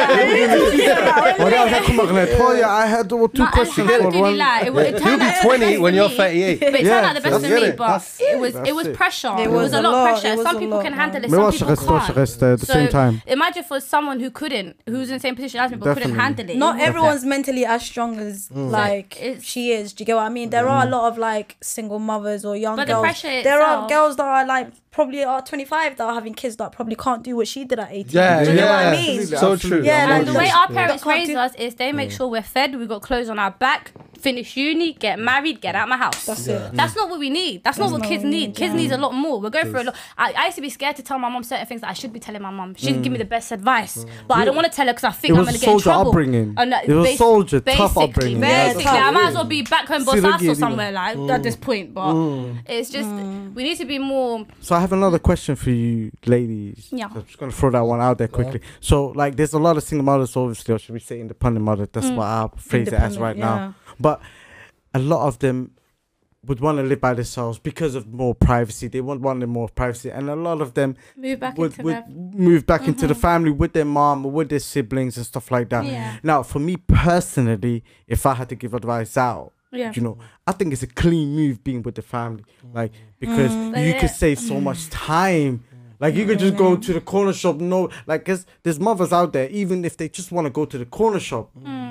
little Oh, yeah, come on, I told you I had two No, questions for one. alhamdulillah. It, it You'll turned be out twenty when you're me. thirty-eight. But it Yeah, turned out the best that's for me, it. but That's- it was that's it was it. pressure. It It was was a a lot of lot, pressure. it was Some a people lot, can man. handle it. Me Some watch people the rest, watch the can't. rest, uh, at the So same time. imagine for someone who couldn't, who's in the same position as me, but couldn't Definitely. handle it. Not It was everyone's mentally as strong as like It's- she is. Do you get what I mean? There are a lot of like single mothers or young But the girls. pressure there are itself- girls that are like probably are twenty-five that are having kids that probably can't do what she did at eighteen. Yeah, do you get what I yeah. mean? Absolutely, So absolutely. true. Yeah, And the like, way that- our that parents can't raised do- us is they make sure we're fed, we got clothes on our back, finish uni, get married, get out my house. That's it. That's not what we need. That's, not what not kids what we need. need, Kids yeah. need a lot more. We're going through a lot. I, I used to be scared to tell my mom certain things that I should be telling my mom. She can give me the best advice, but I don't want to tell her because I think It I'm was going a to get in soldier trouble. upbringing. And that- It was bas- soldier, tough basically, upbringing. Yeah, Basically, tough. I might as well be back home Boss See, look, House you or do somewhere like at this point. But it's just we need to be more. So I have another question for you, ladies. Yeah. So I'm just gonna throw that one out there quickly. So like, there's a lot of single mothers, obviously, or should we say independent mothers? That's what I'll phrase it as right Independent, now. But a lot of them would want to live by themselves because of more privacy. They want wanted more privacy, and a lot of them Move back would, into would their- move back into the family with their mom or with their siblings and stuff like that. Yeah. Now, for me personally, if I had to give advice out, Yeah. you know, I think it's a clean move being with the family, like because But you yeah. could save so much time. Like you could just go to the corner shop. No, like cause there's mothers out there, even if they just want to go to the corner shop,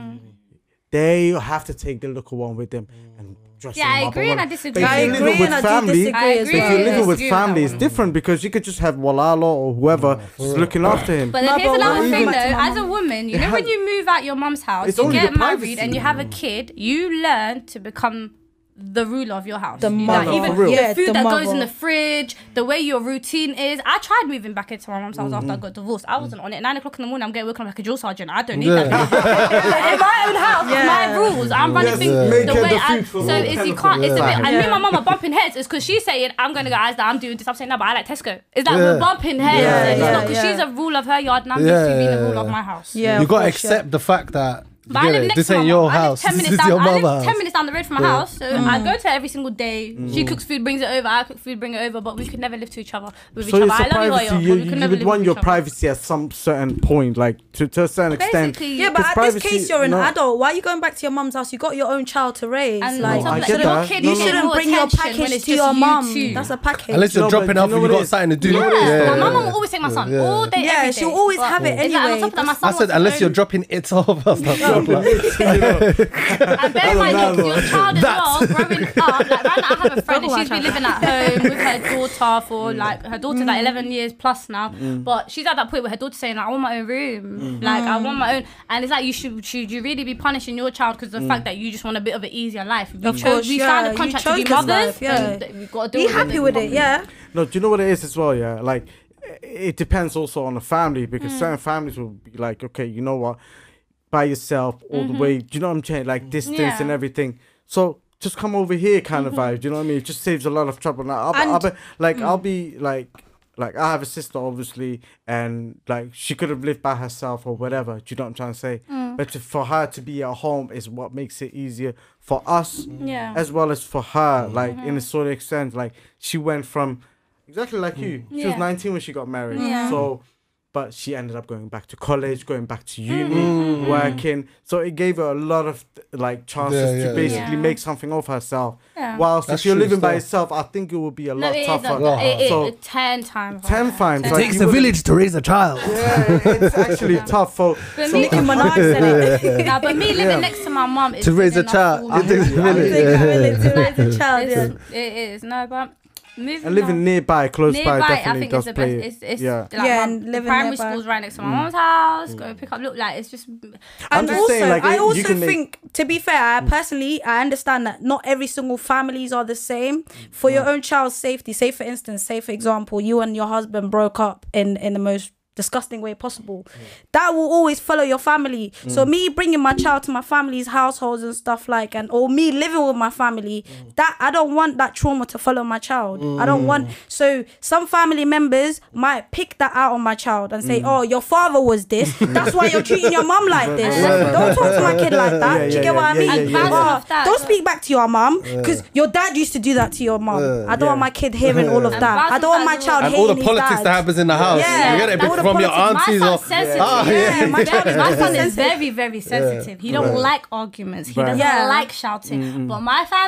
they have to take the little one with them and dress Yeah, them I up agree and and I whatever. disagree. But if I you're living agree with and I do family, disagree I as agree. if well. you're Yeah, living I with agree with family, that it's one. different because you could just have Walala or whoever just looking after him. But No, then here's but another what- thing though. Back to my As a mum. woman, you know when you move out your mum's house, It's you only get the married privacy. and you have a kid, you learn to become the ruler of your house. The You- mother. Like, even For real. the Yeah, food the that goes mother. in the fridge, the way your routine is. I tried moving back into my mum's house after Mm-hmm. I got divorced. I wasn't on it. Nine o'clock in the morning, I'm getting woken up like a drill sergeant. I don't need Yeah. that. In my own house, Yeah. my rules. I'm running Yes, things make the her way the I. food for So all it's ten you can't. It's a bit. Yeah. And me and my Yeah. mum are bumping heads. It's because she's saying I'm going to go Asda. I'm doing this. I'm saying no, but I like Tesco. It's like Yeah. we're bumping heads. Yeah, it's yeah, not because yeah. she's a rule of her yard and I'm used to Yeah, being yeah, the rule yeah. of my house. Yeah, you of gotta course, accept yeah. the fact that you But I get live it. next This to my ain't mum. your I live house. ten This minutes is down. your I live mother ten house. minutes down the road from my house, so I go to her every single day. She cooks food, brings it over. I cook food, bring it over. But we could never live to each other with So each it's other. a I love you, privacy. Oyo, You, but we you, could you never would live want with your each other. privacy at some certain point, like to, to a certain extent. Basically, Yeah, but Because at privacy- this case, you're an no. adult. Why are you going back to your mum's house? You got your own child to raise. And like, on top I of get that, your that. kid No, needs no. you shouldn't more bring your attention when package it's to just your you mum. two. That's a package. Unless you're No, dropping but off you know and you what it got is? something to do. Yeah, Yeah. my mum will always take my son Yeah. all day. Yeah, every she'll day. always But have it it's like, on anyway. top of that, my I son said, wants unless his you're own- dropping it off. That's not No, but literally, no. And bear in mind, your, your child as well, growing up, like right now I have a friend and she's been living at home with her daughter for like, her daughter's like eleven years plus now, but she's at that point where her daughter's saying like, I want my own room, like I want my own, and it's like, you should should you really be punishing your child because of the fact that you just want a bit of an easier life? We Of chose, course, we yeah, signed a you contract to chose be this mothers, life, yeah. and th- we've got to Be deal happy with it, yeah. No, do you know what it is as well? Yeah, like it depends also on the family because certain families will be like, okay, you know what, by yourself all the way. Do you know what I'm saying? Like distance Yeah. and everything. So just come over here, kind of vibe. Do you know what I mean? It just saves a lot of trouble. Now, I'll, And- I'll be like, I'll be like. Like I have a sister, obviously, and like she could have lived by herself or whatever. Do you know what I'm trying to say? But to, for her to be at home is what makes it easier for us, Yeah. as well as for her. Like in a sort of extent, like she went from exactly like you. She was Yeah. nineteen when she got married. Yeah. So, but she ended up going back to college, going back to uni, working. So it gave her a lot of like chances Yeah, to yeah, basically yeah. make something of herself. Yeah. Whilst That's if you're true living by stuff. yourself, I think it would be a No, lot it is tougher. a, it, it, So- it, ten times. Ten harder. times. Ten Like, times. you wouldn't- to raise a child. Yeah, it's actually tough for. But so- me, Nicki Minaj said it. nah, but me living Yeah. next to my mum is To raise a enough child. for me. It takes a I village. think I will to Like, raise a child, yeah. it's- It is no, but moving And living on. nearby, close nearby, by, I definitely think does it's the play. best. It's, it's yeah. like Yeah, my- and the living primary nearby. school's right next to my mum's house. Go pick up. Look, like it's just. I'm And just also, saying, like, I you also can make- think, to be fair, I personally, I understand that not every single families are the same. For your own child's safety, say for instance, say for example, you and your husband broke up in in the most disgusting way possible. That will always follow your family. So me bringing my child to my family's households and stuff like, and or me living with my family, that I don't want that trauma to follow my child. I don't want. So some family members might pick that out on my child and say, "Oh, your father was this. That's why you're treating your mum like this. Don't talk to my kid like that." Yeah, Do you yeah, get what yeah, I mean? yeah, yeah, yeah, Oh, yeah. Off that, don't but- speak back to your mum because your dad used to do that to your mum. I don't want my kid hearing all of And that. I don't want my bounce child off And all hating the his politics dad. that happens in the house. Yeah, You get it all the from your politics. aunties My or. son's sensitive. Ah, yeah. Yeah, my dad is My son is sensitive. very, very sensitive. He don't like arguments. He Right. doesn't Yeah. like shouting. But my family,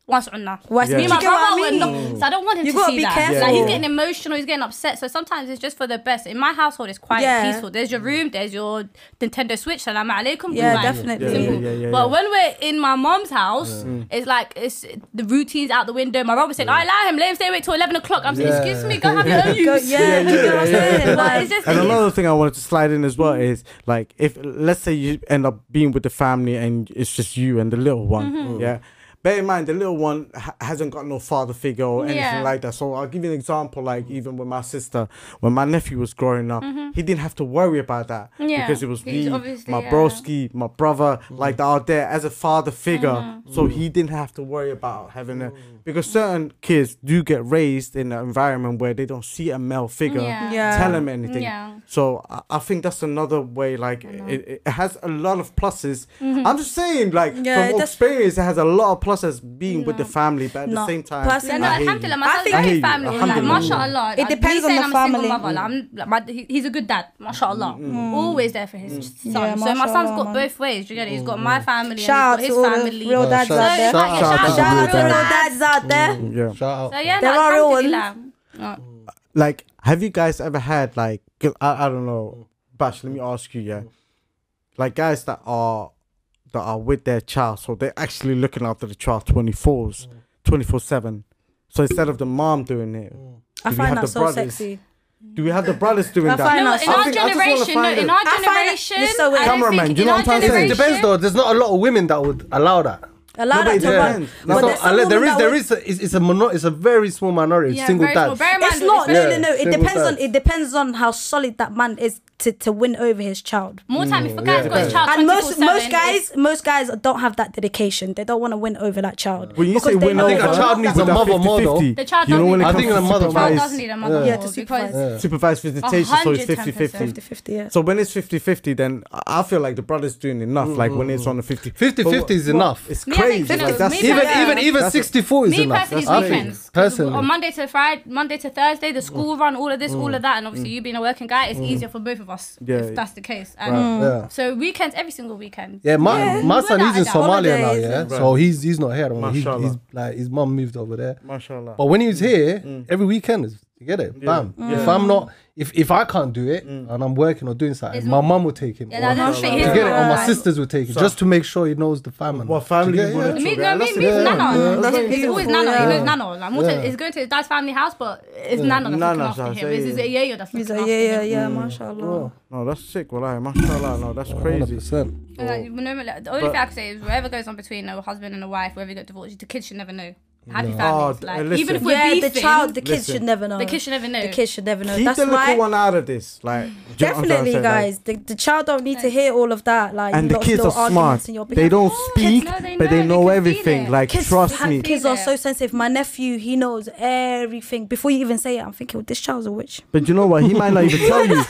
once unna. What's Yeah. Me and my you get what brother I were mean? not, so I don't want him You to gotta see be that. careful. Like he's Yeah. getting emotional, he's getting upset. So sometimes it's just for the best. In my household, it's quite Yeah. peaceful. There's your room, there's your Nintendo Switch. Salam alaikum. Yeah, goodbye. definitely. Yeah, yeah, Simple. yeah, yeah, but yeah. when we're in my mom's house, it's like it's the routine's out the window. My brother said, "I allow him. Let him stay awake till eleven o'clock." I'm saying, Yeah. "Excuse me, go have your own Go, use." yeah, you get what I'm saying? But Like, it's just And it's- another thing I wanted to slide in as well is like if let's say you end up being with the family and it's just you and the little one, Mm-hmm. yeah. Bear in mind the little one ha- hasn't got no father figure or anything Yeah. like that. So I'll give you an example. Like even with my sister, when my nephew was growing up, Mm-hmm. he didn't have to worry about that Yeah. because it was He's me, obviously, my yeah. broski, my brother, like that are there as a father figure. Mm-hmm. So he didn't have to worry about having a because certain kids do get raised in an environment where they don't see a male figure Yeah. Yeah. tell him anything. Yeah. So I, I think that's another way. Like it, it has a lot of pluses. Mm-hmm. I'm just saying, like Yeah, from that's- experience, it has a lot of pluses being with the family, but at No. the same time, Personally- Yeah, no, I hear you. alhamdulillah, my I son's think- I very hear you. family. Like, Alhamdulillah. mashallah. It Like, depends me on saying the I'm family. A single mother, like, I'm, like, my, he- he's a good dad, mashallah. Always there for his son. Yeah, so my son's mashallah, got man. both ways. You get it? He's got my family Shout out and to he's all got his the family. real dads shout- out there. shout out Shout to out the Shout out to the real real dads out there. Yeah. Shout out. So yeah, There no, are real alhamdulillah. Uh, Like, have you guys ever had like 'cause I, I don't know, Bash? Let me ask you, yeah. Like guys that are that are with their child, so they're actually looking after the child twenty-fours, twenty-four seven. So instead of the mom doing it, I do we find have that the so brothers? sexy. Do we have the brothers doing I that? find No, that in so- our I think- I just wanna generation, no, find in it. our I find it- generation, it's so weird. I don't Cameraman, think do you in know our what I'm trying to say? It generation- depends though. There's not a lot of women that would allow that. Allow No, but that it to run. depends. That's But not, there's some unless there women is that there would- is a, it's, it's a mono, it's a very small minority. Yeah, single very small. dads. Bear in mind, It's not. No, Yeah, no, no. It single depends on. dads. It depends on how solid that man is to, to win over his child. More time if a yeah. guy's got his child And most twenty-four most seven, guys most guys don't have that dedication. They don't want to win over that child. When you Because say they win know I think a over, child needs with a that mother more though. fifty-fifty, The child you know doesn't when need it I comes think to a mother the child Supervise. doesn't need a mother Yeah, more to because supervise. supervised visitation, so it's one hundred ten fifty-fifty. percent. fifty fifty, yeah. So when it's fifty-fifty, then I- I feel like the brother's doing enough. Like when it's on the fifty. fifty-fifty is But what- enough. It's Me, I think crazy. so. Like that's Me, Even Yeah. even even That's a- sixty-four is Me enough. personally, I it's think, weekends. 'Cause personally. On Monday to Friday, Monday to Thursday, the school run, all of this, all of that, and obviously you being a working guy, it's easier for both of us Yeah. if that's the case. And Yeah. so weekends, every single weekend. Yeah, my Yeah. my son We're he's in not Somalia now, holidays. yeah. Right. So he's he's not here. I mean, he, Mashallah. he's like his mum moved over there. Mashallah. But when he was here, every weekend is you get it, bam. If I'm not, if if I can't do it and I'm working or doing something, It's my not- mum will take him. Yeah, I don't think You his get it, or my right. sisters will take it, So- just to make sure he knows the family. What family Yeah, you want yeah. to Me, children? no, me, That's me, it. it's Yeah. Nana. Yeah. It's, That's it's always beautiful, Nana. He yeah. knows Nana. Like, Musa Yeah. is going to his dad's family house, but it's Nana that's Nana, looking after so I him. say, It's his yayo that's He's looking like, after yeah, him. yeah, yeah, mashallah. No, that's sick. Wallahi, mashallah. No, that's one hundred crazy. percent. And, like, you know, like, the only But- thing I can say is whatever goes on between a husband and a wife, whether you get divorced, the kids should never know. Happy Oh, families. d- Like, listen. even if we're Yeah, beefing, the child, the kids Listen. should never know. the kids should never know. The kids should never know. Keep That's the little why. one out of this. Like, do you know what I'm trying to Definitely, say? Like, guys. The, the child don't need to hear all of that. Like, and you the lot's kids little are smart. arguments in your They don't Kids speak, know, they but they know, they know can feel everything. it. Like, Kids, trust have me. to- kids are Yeah. so sensitive. My nephew, he knows everything. Before you even say it, I'm thinking, well, this child's a witch. But you know what? He might not even tell you.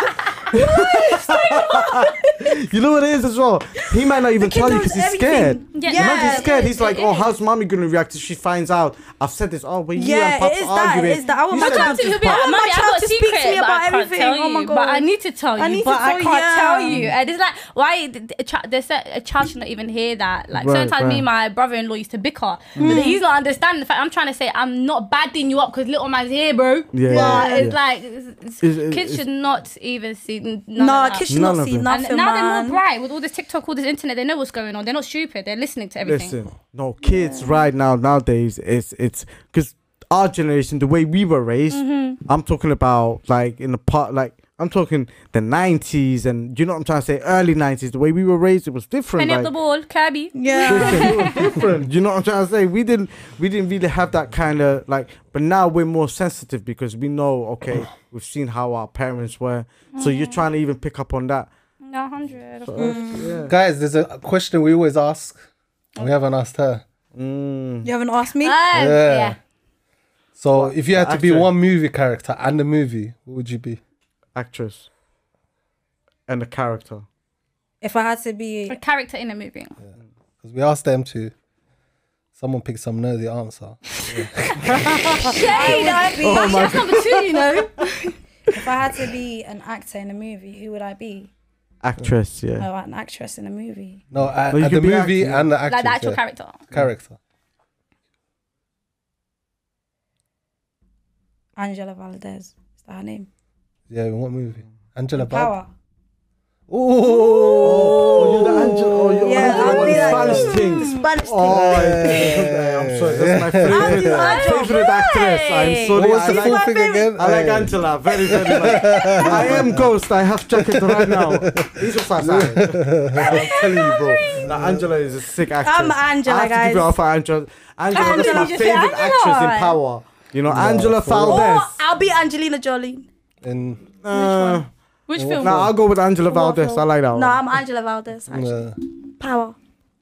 You know what it is as well? He might not even kid tell you knows because he's everything. scared. Yeah. Imagine Yeah. scared. He's like, It oh, is. how's mommy going to react if she finds out I've said this? Oh, but you Yeah, and Papa it is that, arguing. it is that. I want You my said child this to is be- part- I want my Mommy, I child got to a speak to secret, me but about I can't everything. tell Oh my you, God. But I need to tell you, I need but to I tell you, can't yeah. tell you. And it's like, why the- a, child, there's a, a child should not even hear that. Like, Right, sometimes me right. and my brother-in-law used to bicker, but he's not understanding the fact. I'm trying to say I'm not badding you up because little man's here, bro. Yeah, But yeah, it's yeah. like it's, it's, It's- it's- kids it's- should not even see none No, of that. kids should None not of see them. nothing, And now they're man. more bright with all this TikTok, all this internet. They know what's going on. They're not stupid. They're listening to everything. Listen, no, kids right now, nowadays, it's, it's, because our generation, the way we were raised, Mm-hmm. I'm talking about like in the part, like, I'm talking the nineties and you know what I'm trying to say, early nineties, the way we were raised, it was different. Penny up Like, the ball, Kirby. Yeah. Listen, it was different. You know what I'm trying to say? We didn't we didn't really have that kind of like, but now we're more sensitive because we know, okay, we've seen how our parents were. So you're Mm. trying to even pick up on that. No, hundred. So, yeah. Guys, there's a question we always ask. and We haven't asked her. Mm. You haven't asked me? Oh, Yeah. yeah. So if you had to be actor? one movie character and a movie, what would you be? Actress and a character. If I had to be, A character in a movie. Because we asked them to. Someone picked some nerdy answer. Shade, I'd be. Oh Actually, my that's number two, you know. if I had to be an actor in a movie, who would I be? Actress, yeah. Oh, an actress in a movie. No, uh, Well, you uh, the could be movie acting. and the actress. Like the actual yeah. character. Character. Angela Valdez. Is that her name? Yeah, in what movie? Angela Bal. Power. Oh, you're the Angela. Oh, you're Yeah, Angela, I'll what be the like Spanish the thing. Spanish thing. Oh, yeah. I'm sorry. That's my I'll do my favorite, job. favorite actress. I'm Hey. sorry. What was I the like, full my thing favorite- again? I like Hey. Angela very, very much. I am Ghost. I have jacket right now. He's just outside. I'm telling you, bro. That Angela is a sick actress. I'm Angela, I have to guys. give it up for Angela. Angela, Angela, that's my you just say favorite Angela. actress in Power. You know, Angela for Valdez. Or I'll be Angelina Jolie. In Uh, Which film? nah, I'll go with Angela Valdez. I like that one. No, I'm Angela Valdez. Actually. uh, Power.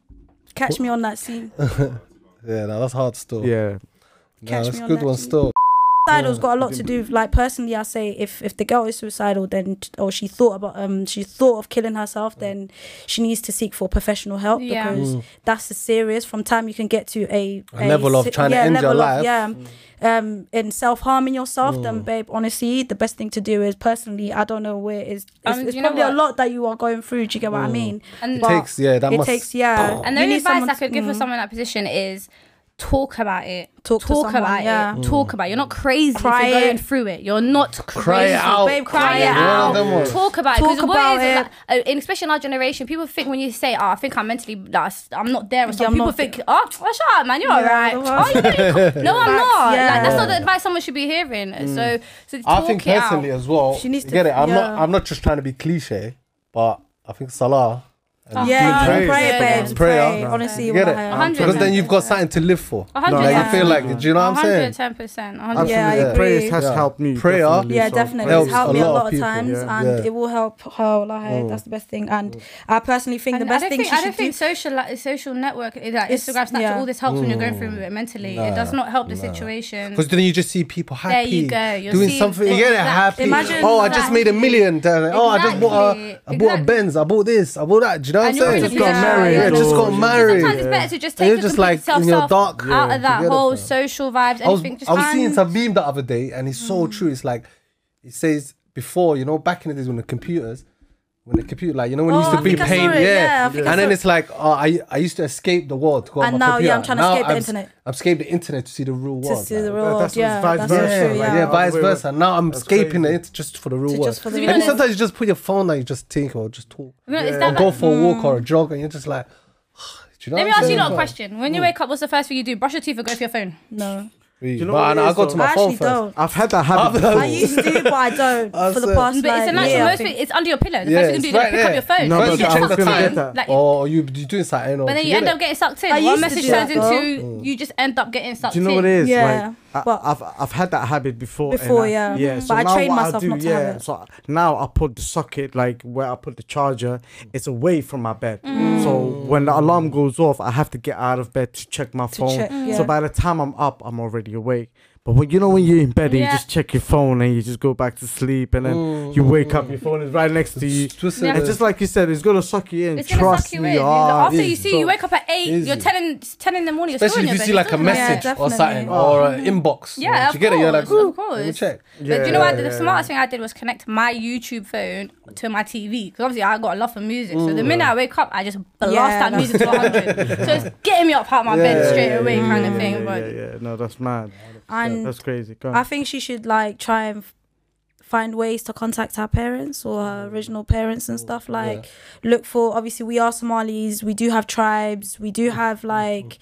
Catch me on that scene. yeah, no, that's hard still. Yeah. no, catch that's me a on good that one scene. still. Suicidal's got a lot to do with, like, personally I say if if the girl is suicidal then or she thought about um she thought of killing herself, then she needs to seek for professional help Yeah. because that's a serious from time you can get to a, A level of si- trying to end your level of, life. yeah um in self-harming yourself, then babe, honestly the best thing to do is, personally, I don't know where it is it's, Um, it's you know probably a what? lot that you are going through, do you get what I mean? And It But takes, yeah, that it must. takes yeah And the You only need advice someone I could to- give for mm. someone in that position is talk about it. Talk to someone, about yeah. it. Talk about it. You're not crazy Cry if you're going it. through it. You're not crazy. Cry it out. Babe, Cry cry it it out. One of them ones. Talk about it. Talk Because what about it is, it. like, uh, in, especially in our generation, people think when you say, "Oh, I think I'm mentally, like, I'm not there," or something. I'm People not think, "Oh, well, shut up, man. You're Yeah, alright." the Oh, you know, no, I'm Facts, not. yeah. Like that's not the advice someone should be hearing. So, so I talk think it out. personally as well. She needs you to- get it. I'm not. yeah. I'm not just trying to be cliche, but I think Salah. And Yeah, doing you praise, pray, yeah, babes. prayer. Pray. Honestly, You get it? wallahi, hundred Because then percent. you've got something to live for. A hundred No, Like you percent. feel like, do you know what I'm saying? one hundred ten percent. Yeah, I Absolutely. agree. Praise has Yeah. helped me. Prayer. definitely, Yeah, so definitely. helps It's helped a me a lot lot of of people. times, Yeah. and Yeah. it will help her. Like, that's the best thing. And I personally think And the best I don't thing think, she I should don't do. think social like, social network like It's- Instagram, Snapchat, yeah. all this helps when you're going through it mentally. It does not help the situation. Because then you just see people happy. There you go. You'll doing see something. You get it? exactly. Happy. Imagine oh, I just exactly. made a million. Then, Oh, I just bought a. I bought a Exactly. Benz. I bought this. I bought that. Do you know what I'm And you're saying? just got yeah, married, Yeah, yeah. just got Yeah. married. Sometimes it's better to just And take you're just like in your dark. out of that Together, whole fam. social vibes. I was, Anything. Just I was find- seeing some meme the other day, and it's so true. It's like it says before, you know, back in the days when the computers, when the computer, like you know, when Oh, it used I to be think I saw paint, it, yeah, yeah, I think I and saw then it. it's like, oh, I I used to escape the world to go on And my now, computer. yeah, I'm trying to Now escape the I'm- internet. I'm escaping the internet to see the real To world. see like. the real That- world, that's yeah, vice that's versa, so true, Yeah, like, yeah, yeah. vice Wait, wait. versa. Now I'm That's escaping crazy. it just for the real To world. just for the To be real And honest- world. sometimes you just put your phone down, you just think or just talk, You know, it's Yeah. that or go like- for a walk or a jog, and you're just like, do you know? Let me what I'm ask you saying? lot a question. When you wake up, what's the first thing you do? Brush your teeth or go for your phone? No, You know know, what it I, I is, go though? to my I phone actually first. don't. I've had that habit I've- before. I used to, but I don't I for the said- past. But it's a like, natural. year, I Most of think. it, it's under your pillow. The Yeah, first thing you it's do is like, right pick up there. your phone. No, Then but you get I was sucked gonna in, get that. like, Or you you doing something, or but then you get end it? up getting sucked in. I One used to message do that, turns though. into you just end up getting sucked Do you know in. what it is? Yeah, like, I, but- I've I've had that habit before. and Before, I- yeah. yeah. Mhm. So But I now trained what myself do, not to yeah, have it. So now I put the socket, like where I put the charger, it's away from my bed. Mm. So when the alarm goes off, I have to get out of bed to check my phone. check, yeah. So by the time I'm up, I'm already awake. But when, you know when you're in bed and Yeah. you just check your phone and you just go back to sleep and then you wake up, your phone is right next to you. Twist Yeah. it. And just like you said, it's gonna suck you in. It's gonna Trust suck you me. in. You- ah, After it you is. see, So- you wake up at eight. Easy. You're ten in, ten in the morning. You're still Especially in if your you see bed, like a you're still in your bed. message or definitely. something Oh. or an inbox. Yeah, or, of you get it. You're like, course, ooh, of course. let me check. But do you know what I did? Yeah, The yeah, smartest thing I did was connect my YouTube phone to my T V. Because obviously I got a love for music. So Mm. the minute I wake up, I just blast Yeah, that that's- music to one hundred. So it's getting me up out my bed Yeah, straight yeah, away yeah, kind of yeah, thing. yeah, But yeah, yeah. No, that's mad. And That's crazy. Go on. I think she should like try and f- find ways to contact her parents or her original parents and stuff. Like look for, obviously we are Somalis, we do have tribes, we do have like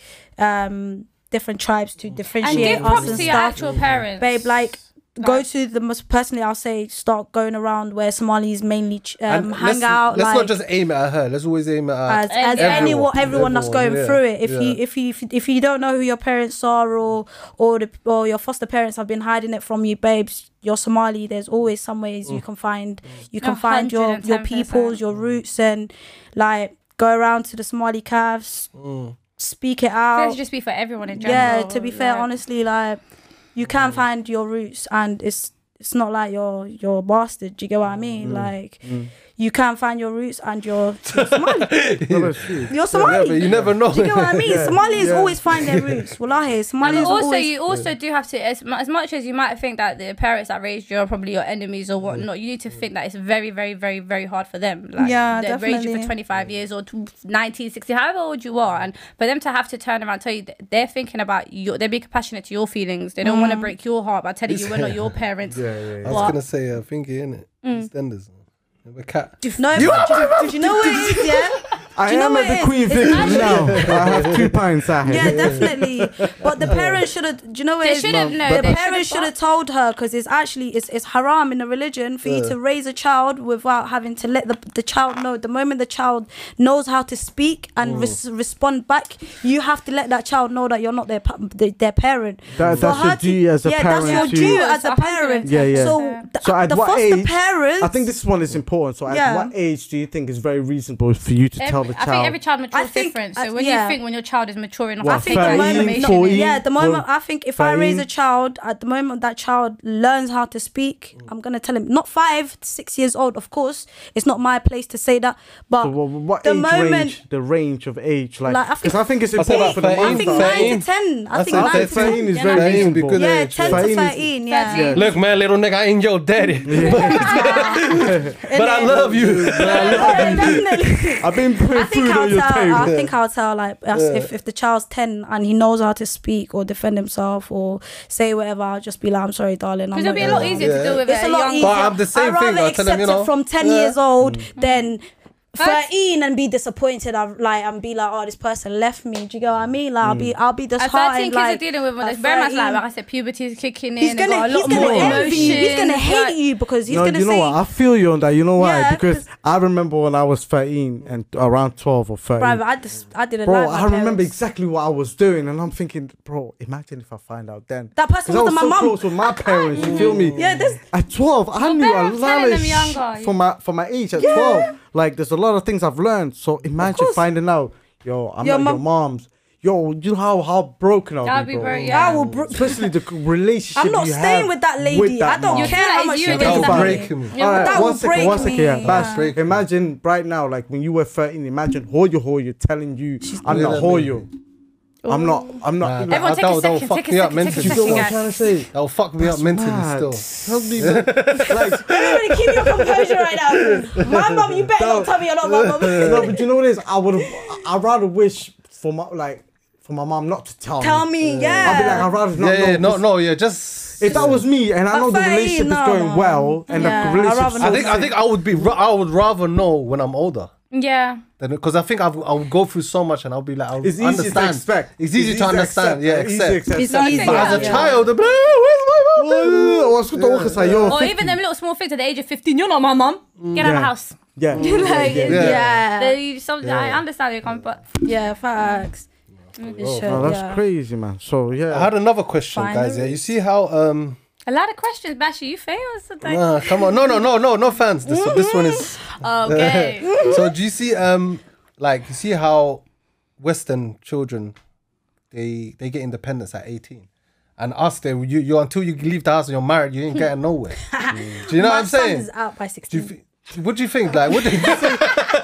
um different tribes to and differentiate give us props and to your stuff. actual parents. Babe, like go Like- to the most, personally I'll say start going around where Somalis mainly ch- um, And hang let's, out. Let's like, not just aim it at her. Let's always aim it at as, as Everyone. anyone, everyone that's Everyone, going yeah, through it. If yeah. you if you if, if you don't know who your parents are or or the or your foster parents have been hiding it from you, babes, you're Somali. There's always some ways Mm. you can find you can A find your hundred and your ten peoples, percent. your roots, and like go around to the Somali calves, Mm. speak it Let's out. just be for everyone in general. Yeah, to be fair, like- honestly, like you can find your roots, and it's it's not like you're you're a bastard. Do you get what I mean? Like you can find your roots and you're, you're Somali. No, that's true. You're Somali. but you never know. Do you get what I mean? Somalis yeah. always find their roots. Wallahi, Somalis And also, always. you also do have to, as, mu- as much as you might think that the parents that raised you are probably your enemies or whatnot, you need to think that it's very, very, very, very hard for them. Like, Yeah, they raised you for definitely. twenty-five years or to nineteen, sixty, however old you are. And for them to have to turn around and tell you that they're thinking about you, they're being compassionate to your feelings. They don't want to break your heart by telling you we're not your parents. Yeah, yeah, yeah. I was What? gonna say, I think in it, EastEnders. A cat. No, but do, do you know what it is? Yeah. I Do you know am what at the it is? Queen It's Vic actually- now. I have two pints out here. Yeah, definitely. But the parents should have. Do you know what They it is? should have known. The They parents should should've have told her because it's actually it's, it's haram in the religion for you to raise a child without having to let the, the child know. The moment the child knows how to speak and res- respond back, you have to let that child know that you're not their pa- the- their parent. That- For that's her your to- duty as a yeah, parent that's to- your due Of as a course, parent. Yeah, yeah. So the, So at the what foster age- parents. I think this one is important. So, Yeah. at what age do you think is very reasonable for you to tell Every, the I child? think every child matures I think- different. So I- when yeah. you think when your child is mature enough, What, I think the that moment- thirteen, information fourteen? is- Yeah, the moment Well, I think if I raise a thirteen. child, at the moment that child learns how to speak, I'm gonna tell him not five, six years old. Of course, it's not my place to say that. But So what, what the age moment, range? The range of age, like, Like, I because think- I think it's I'd say important about for the thirteen, I moms. think out nine there. to ten. I That's think what nine I to said, thirteen ten. is Yeah, very thirteen would be reasonable. good. Yeah, age. ten to thirteen is- thirteen. Yeah. thirteen. Look, man, little nigga, I ain't your daddy, but I love you. Yeah, definitely. I've been putting I think food on I'll your tell. table. I think I'll tell like us if if the child's ten and he knows how to speak or defend himself or say whatever, I'll just be like, I'm sorry, darling. I'm Because it'll be a not lot your- easier to Yeah. deal with It's at a a lot young easier. But I'm the same I'd thing, rather I'll tell accept him, you know, it from ten yeah. years old Mm. than That's- thirteen and be disappointed. I've like and be like, oh, this person left me. Do you get what I mean? Like I'll be, I'll be At disheartened. thirteen, kids like, are dealing with at this very much like, thirteen. like I said, puberty is kicking in. He's they've gonna, got a he's lot gonna more envy you. He's gonna emotions, hate like- you because he's no, gonna you know say, what? I feel you on that. You know why? Yeah, because 'cause- I remember when I was thirteen and around twelve or thirteen. "Bruv, I just, I didn't Bro, like my I remember parents." exactly what I was doing, and I'm thinking, bro, imagine if I find out then. That person 'Cause I was was my so mum. close with my parents. You feel me? Yeah, this. At twelve, I Your knew a parents lot telling of them sh- younger. for my for my age at twelve. Like, there's a lot of things I've learned. So imagine course. finding out, yo, I'm Your not your mum- mom's. Yo, you know how how broken I'll That'd be, be bro. very- yeah. I will. Bro- Especially the relationship. I'm not you staying have with that lady. with that I don't mom. You care feel how like much you you against raise That'll that that break lady. him. Yeah, All but right, that one will second, break one second, yeah. me. Bash, Break him. imagine right now, like when you were thirteen, imagine Hoyo Hoyo telling you, I'm not Yeah, Hoyo. I'm not, I'm not. Nah, like, that- Everyone take that'll- a that'll second, fuck take a me up second, take a mentally. you second, feel what I'm guys. trying to say? That'll fuck me up mentally Mad. still. Tell me, man. like, Everybody keep your composure right now. My mum, you better not tell me you're not my mum. no, but you know what it is? I would have, I'd rather wish for my, like, for my mom not to tell, Tell me. me, yeah. I'd be like, I'd rather not Yeah, know. yeah, no, 'cause no, yeah, just. If that was me and I But know the thirteen, relationship no, is going no. well and Yeah, the I'd relationship, rather I think, I think I would be, ra- I would rather know when I'm older. Yeah. Because I think I've, I'll go through so much and I'll be like, I'll it's easy understand. to expect. It's easy to understand. Yeah, Easy accept. to accept. It's But easy, But as a yeah. child, I'll be like, "Oh, where's my mom?" I was going to walk say, yo, Or even them little small things at the age of fifteen. You're not my mum. Get out of Yeah. the house. yeah, Like, yeah, yeah, Yeah. They- some- I understand where you come from, but yeah, facts. It should, Oh, that's yeah. crazy, man. So yeah, I had another question, Find guys. the Yeah, you see how um. a lot of questions. Bashy, you famous today? Nah, come on, no, no, no, no, no fans. This this one is. Okay. So do you see um like you see how Western children they they get independence at eighteen, and us they you you until you leave the house and you're married you ain't getting nowhere. Do you know My what I'm son saying? is out by Do you sixteen. thi- what do you think? Like what do you think?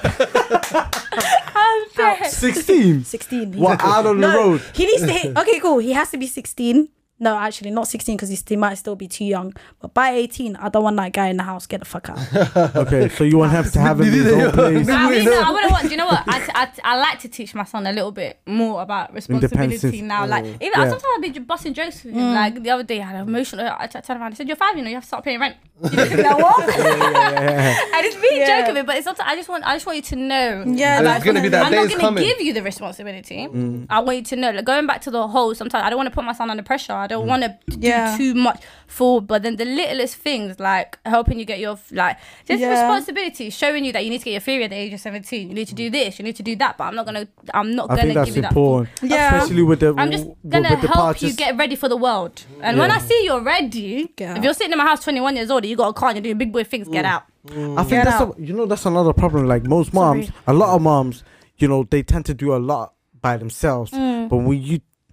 I'm dead. sixteen. sixteen. He's What, out on the No, road? He needs to hit. Okay, cool. He has to be sixteen. No, actually, not sixteen because he might still be too young. But by eighteen, I don't want that guy in the house. Get the fuck out. Okay, so you want him to have him in his own place. I mean, know. no, I want to want. Do you know what? I, I, I like to teach my son a little bit more about responsibility Independence. now. Like, even Yeah. sometimes I'll be j- busting jokes with him. Like the other day, I had an emotional. I t- turned around and said, "You're five, you know, you have to start paying rent." You know, like, what? I just be Yeah. joking with it, but it's sometimes I just want. I just want you to know. Yeah, And about- it's gonna be that I'm day not is gonna coming. give you the responsibility. I want you to know. Like going back to the whole. Sometimes I don't want to put my son under pressure. I don't want to do Yeah. too much for. But then the littlest things, like helping you get your like just Yeah. responsibility, showing you that you need to get your theory at the age of seventeen. You need to do this. You need to do that. But I'm not gonna. I'm not I gonna think that's give you that. full- important, Yeah. especially with the. I'm just with gonna the help you departures. get ready for the world. And when Yeah. I see you're ready, Get if out. you're sitting in my house twenty-one years old and you got a car and you're doing big boy things, get out. I think Get that's a, out. you know that's another problem. Like most moms, a lot of moms, you know, they tend to do a lot by themselves. Mm. But when you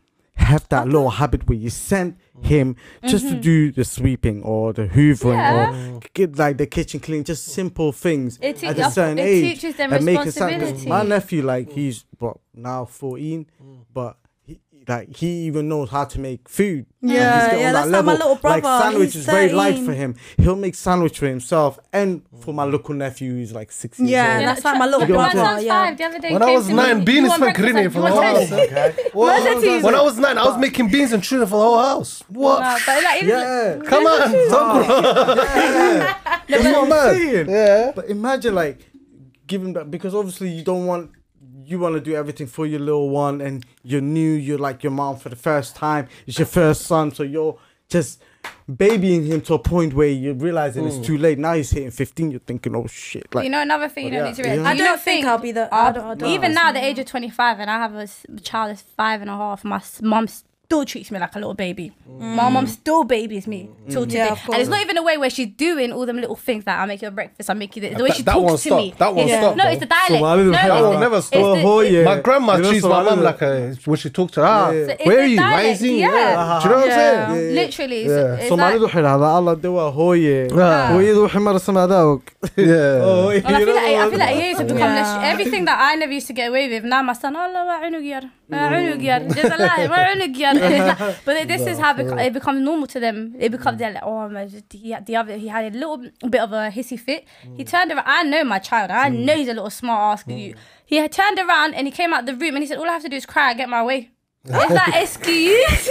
have that little habit where you send him just to do the sweeping or the hoovering Yeah. or get like the kitchen clean, just simple things It te- at a certain it age. teaches them and make it sound- 'cause responsibility. my nephew, like he's what now fourteen, but he, like he even knows how to make food. Yeah, He's getting yeah, on that's that like my level. little brother, Like sandwich he's is very light thirteen. for him. He'll make sandwich for himself and for my little nephew who's like six years Yeah, old. that's like my little You My know, brother. son's Yeah. five the other day. When I came was to nine, me, beans "You want went breakfast?" grinning I- for you the want whole toast? house. Okay. What's that to you? When I was nine, I was making beans and tuna for the whole house. What? No, but like, even- Yeah. Come on, don't grow. That's what I'm mad. saying. Yeah. But imagine like giving that, because obviously you don't want, you want to do everything for your little one, and you're new, you're like your mom for the first time, it's your first son, so you're just babying him to a point where you're realizing it's too late. Now he's hitting fifteen, you're thinking, oh shit. Like, You know, another thing you don't yeah. need to realize. Yeah. Do I you don't not think I'll be the- I uh, don't- I don't even know. now, the age of twenty-five, and I have a s- child that's five and a half. My s- mum still treats me like a little baby. My mum still babies me till today, Yeah, of and it's course. not even a way where she's doing all them little things that I make you a breakfast, I make you this. The way That- she that won't talks to stop. me. That won't It's- stop, No, though. it's the dialect. Somali No, that it's will the- never it's stop. the- Oh, it- yeah. My grandma You know treats my Somali mum that- like a, when she talks to her, ah, Yeah. it's where the are you? Why dialect, is he? yeah. Do you know what I'm Yeah. saying? Yeah. Literally, Yeah. it's, it's Somali like, روحي هذا الله دوا هوية Yeah. هوية روحي مرة سمع ذاك. Yeah. Oh, Well, I you feel know like I what? feel like it used to become Yeah. less, everything that I never used to get away with. Now my son, Allah, wa unug yar, wa unug yar, just a lie, wa unug yar. And it's like- But this is how beco- it becomes normal to them. It becomes they're like, oh, my, he had the other, he had a little bit of a hissy fit. He turned around. I know my child. I know he's a little smart ass. You. He had turned around and he came out the room and he said, all I have to do is cry and get my way. It's like excuse.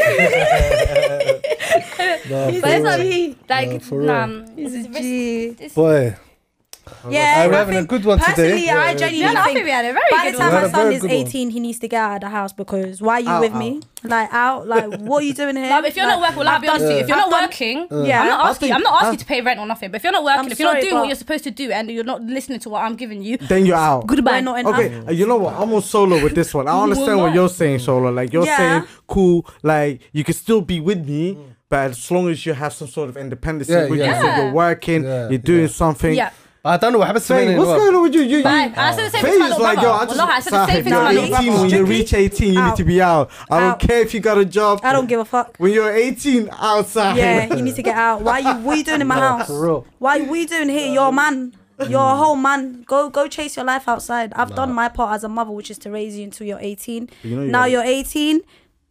But it's like, like, for real. nah, He's it's, a it's, G. it's, Boy, Yeah, we're I having a think good one today. personally, Yeah, I yeah. genuinely yeah, no, I think think we had a very by good the one. time We had my a son very is good one. eighteen, he needs to get out of the house because why are you Out, with out. me? Like out, like what are you doing here? No, but if you're not Like, working, well, I'll be honest with you. If you're I've not done- working, Yeah. I'm not I asking. think- I'm not asking I- you to pay rent or nothing. But if you're not working, I'm if you're not sorry, doing what but- you're supposed to do, and you're not listening to what I'm giving you, Then you're out. goodbye. We're not in Okay, uh, you know what? I'm on solo with this one. I understand what not. you're saying, solo. Like you're Yeah. saying, cool. Like you can still be with me, but as long as you have some sort of independence Yeah, with yeah. you, so Yeah. you're working, Yeah, you're doing yeah. something. Yeah. I don't know what happened to Faye, me. what's going on with you? You, you Bye. I said the same Faye thing to my is little like, brother. yo, I just, Wallahi, I said the same Sahib, thing to you're my little eighteen. brother. When you Strictly reach eighteen, you need out. to be out. I don't Out. care if you got a job. I don't give a fuck. When you're eighteen, outside. Yeah, you need to get out. Why you? What are you doing in my house? for real. Why? What are you doing here? You're a man. You're a whole man. Go, go chase your life outside. I've done my part as a mother, which is to raise you until you're eighteen. You know you now are. you're eighteen.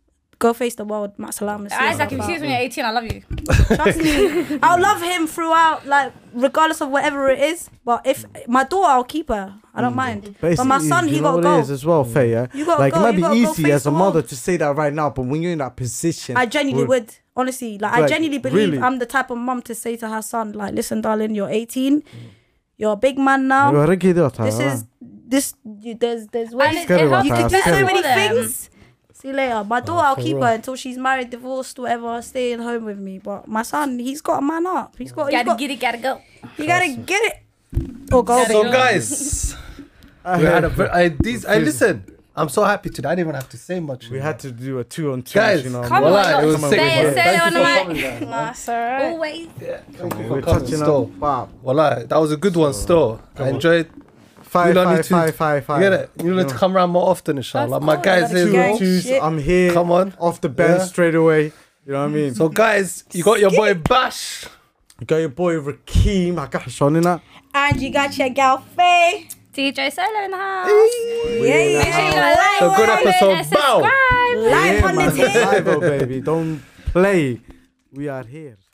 Go face the world. Masalam. Isaac, if you see us when you're eighteen, I love you. Trust me, I'll love him throughout, like regardless of whatever it is. But if my daughter, I'll keep her. I don't mind. But, it's- my you- son, you he know gotta what go. it is as well, Faye, yeah? You gotta like go, it might you be gotta go easy face as a the mother world. to say that right now, but when you're in that position, I genuinely would- would. Honestly, like I Like, genuinely believe really? I'm the type of mom to say to her son, like, listen, darling, you're eighteen, you're a big man now. You're already there, This huh? is this. You, there's there's And ways it, Scary it about helps that, you do get scary. so to many know them. things. See you later. My daughter, I'll for keep real. her until she's married, divorced, whatever, staying home with me. But my son, he's got a man up. He's got. He's Gotta got get it, gotta go. you gotta get it. Or go. So guys, we had a very, I, these, I listen. I'm so happy today. I didn't even have to say much. We you had know. to do a two on two. Guys, you know, Come man. Wallah, on, it was look, sick, say man. it, say Thank it you on for the mic. coming, guys, man. That's alright. Always. Thank you We're for coming touching still. up. Wow. Wallah, that was a good one still. I enjoyed. Five, You don't five, need to- five, five, five. You get it? You need to come around more often, inshallah. Of My course. guys Gotta here, keep Two as going. well. on twos. Shit. I'm here. Come on. Off the bench Yeah. straight away. You know what I mean? So guys, you got your boy Bash. You got your boy Rakeem. I got Sean in that. And you got your gal Faye. D J Solo in the house. Yeah, yeah. Make sure you go like, A good comment, episode. and Bow. subscribe. Live Yeah, on the man. tape. Live, oh, baby. Don't play. We are here.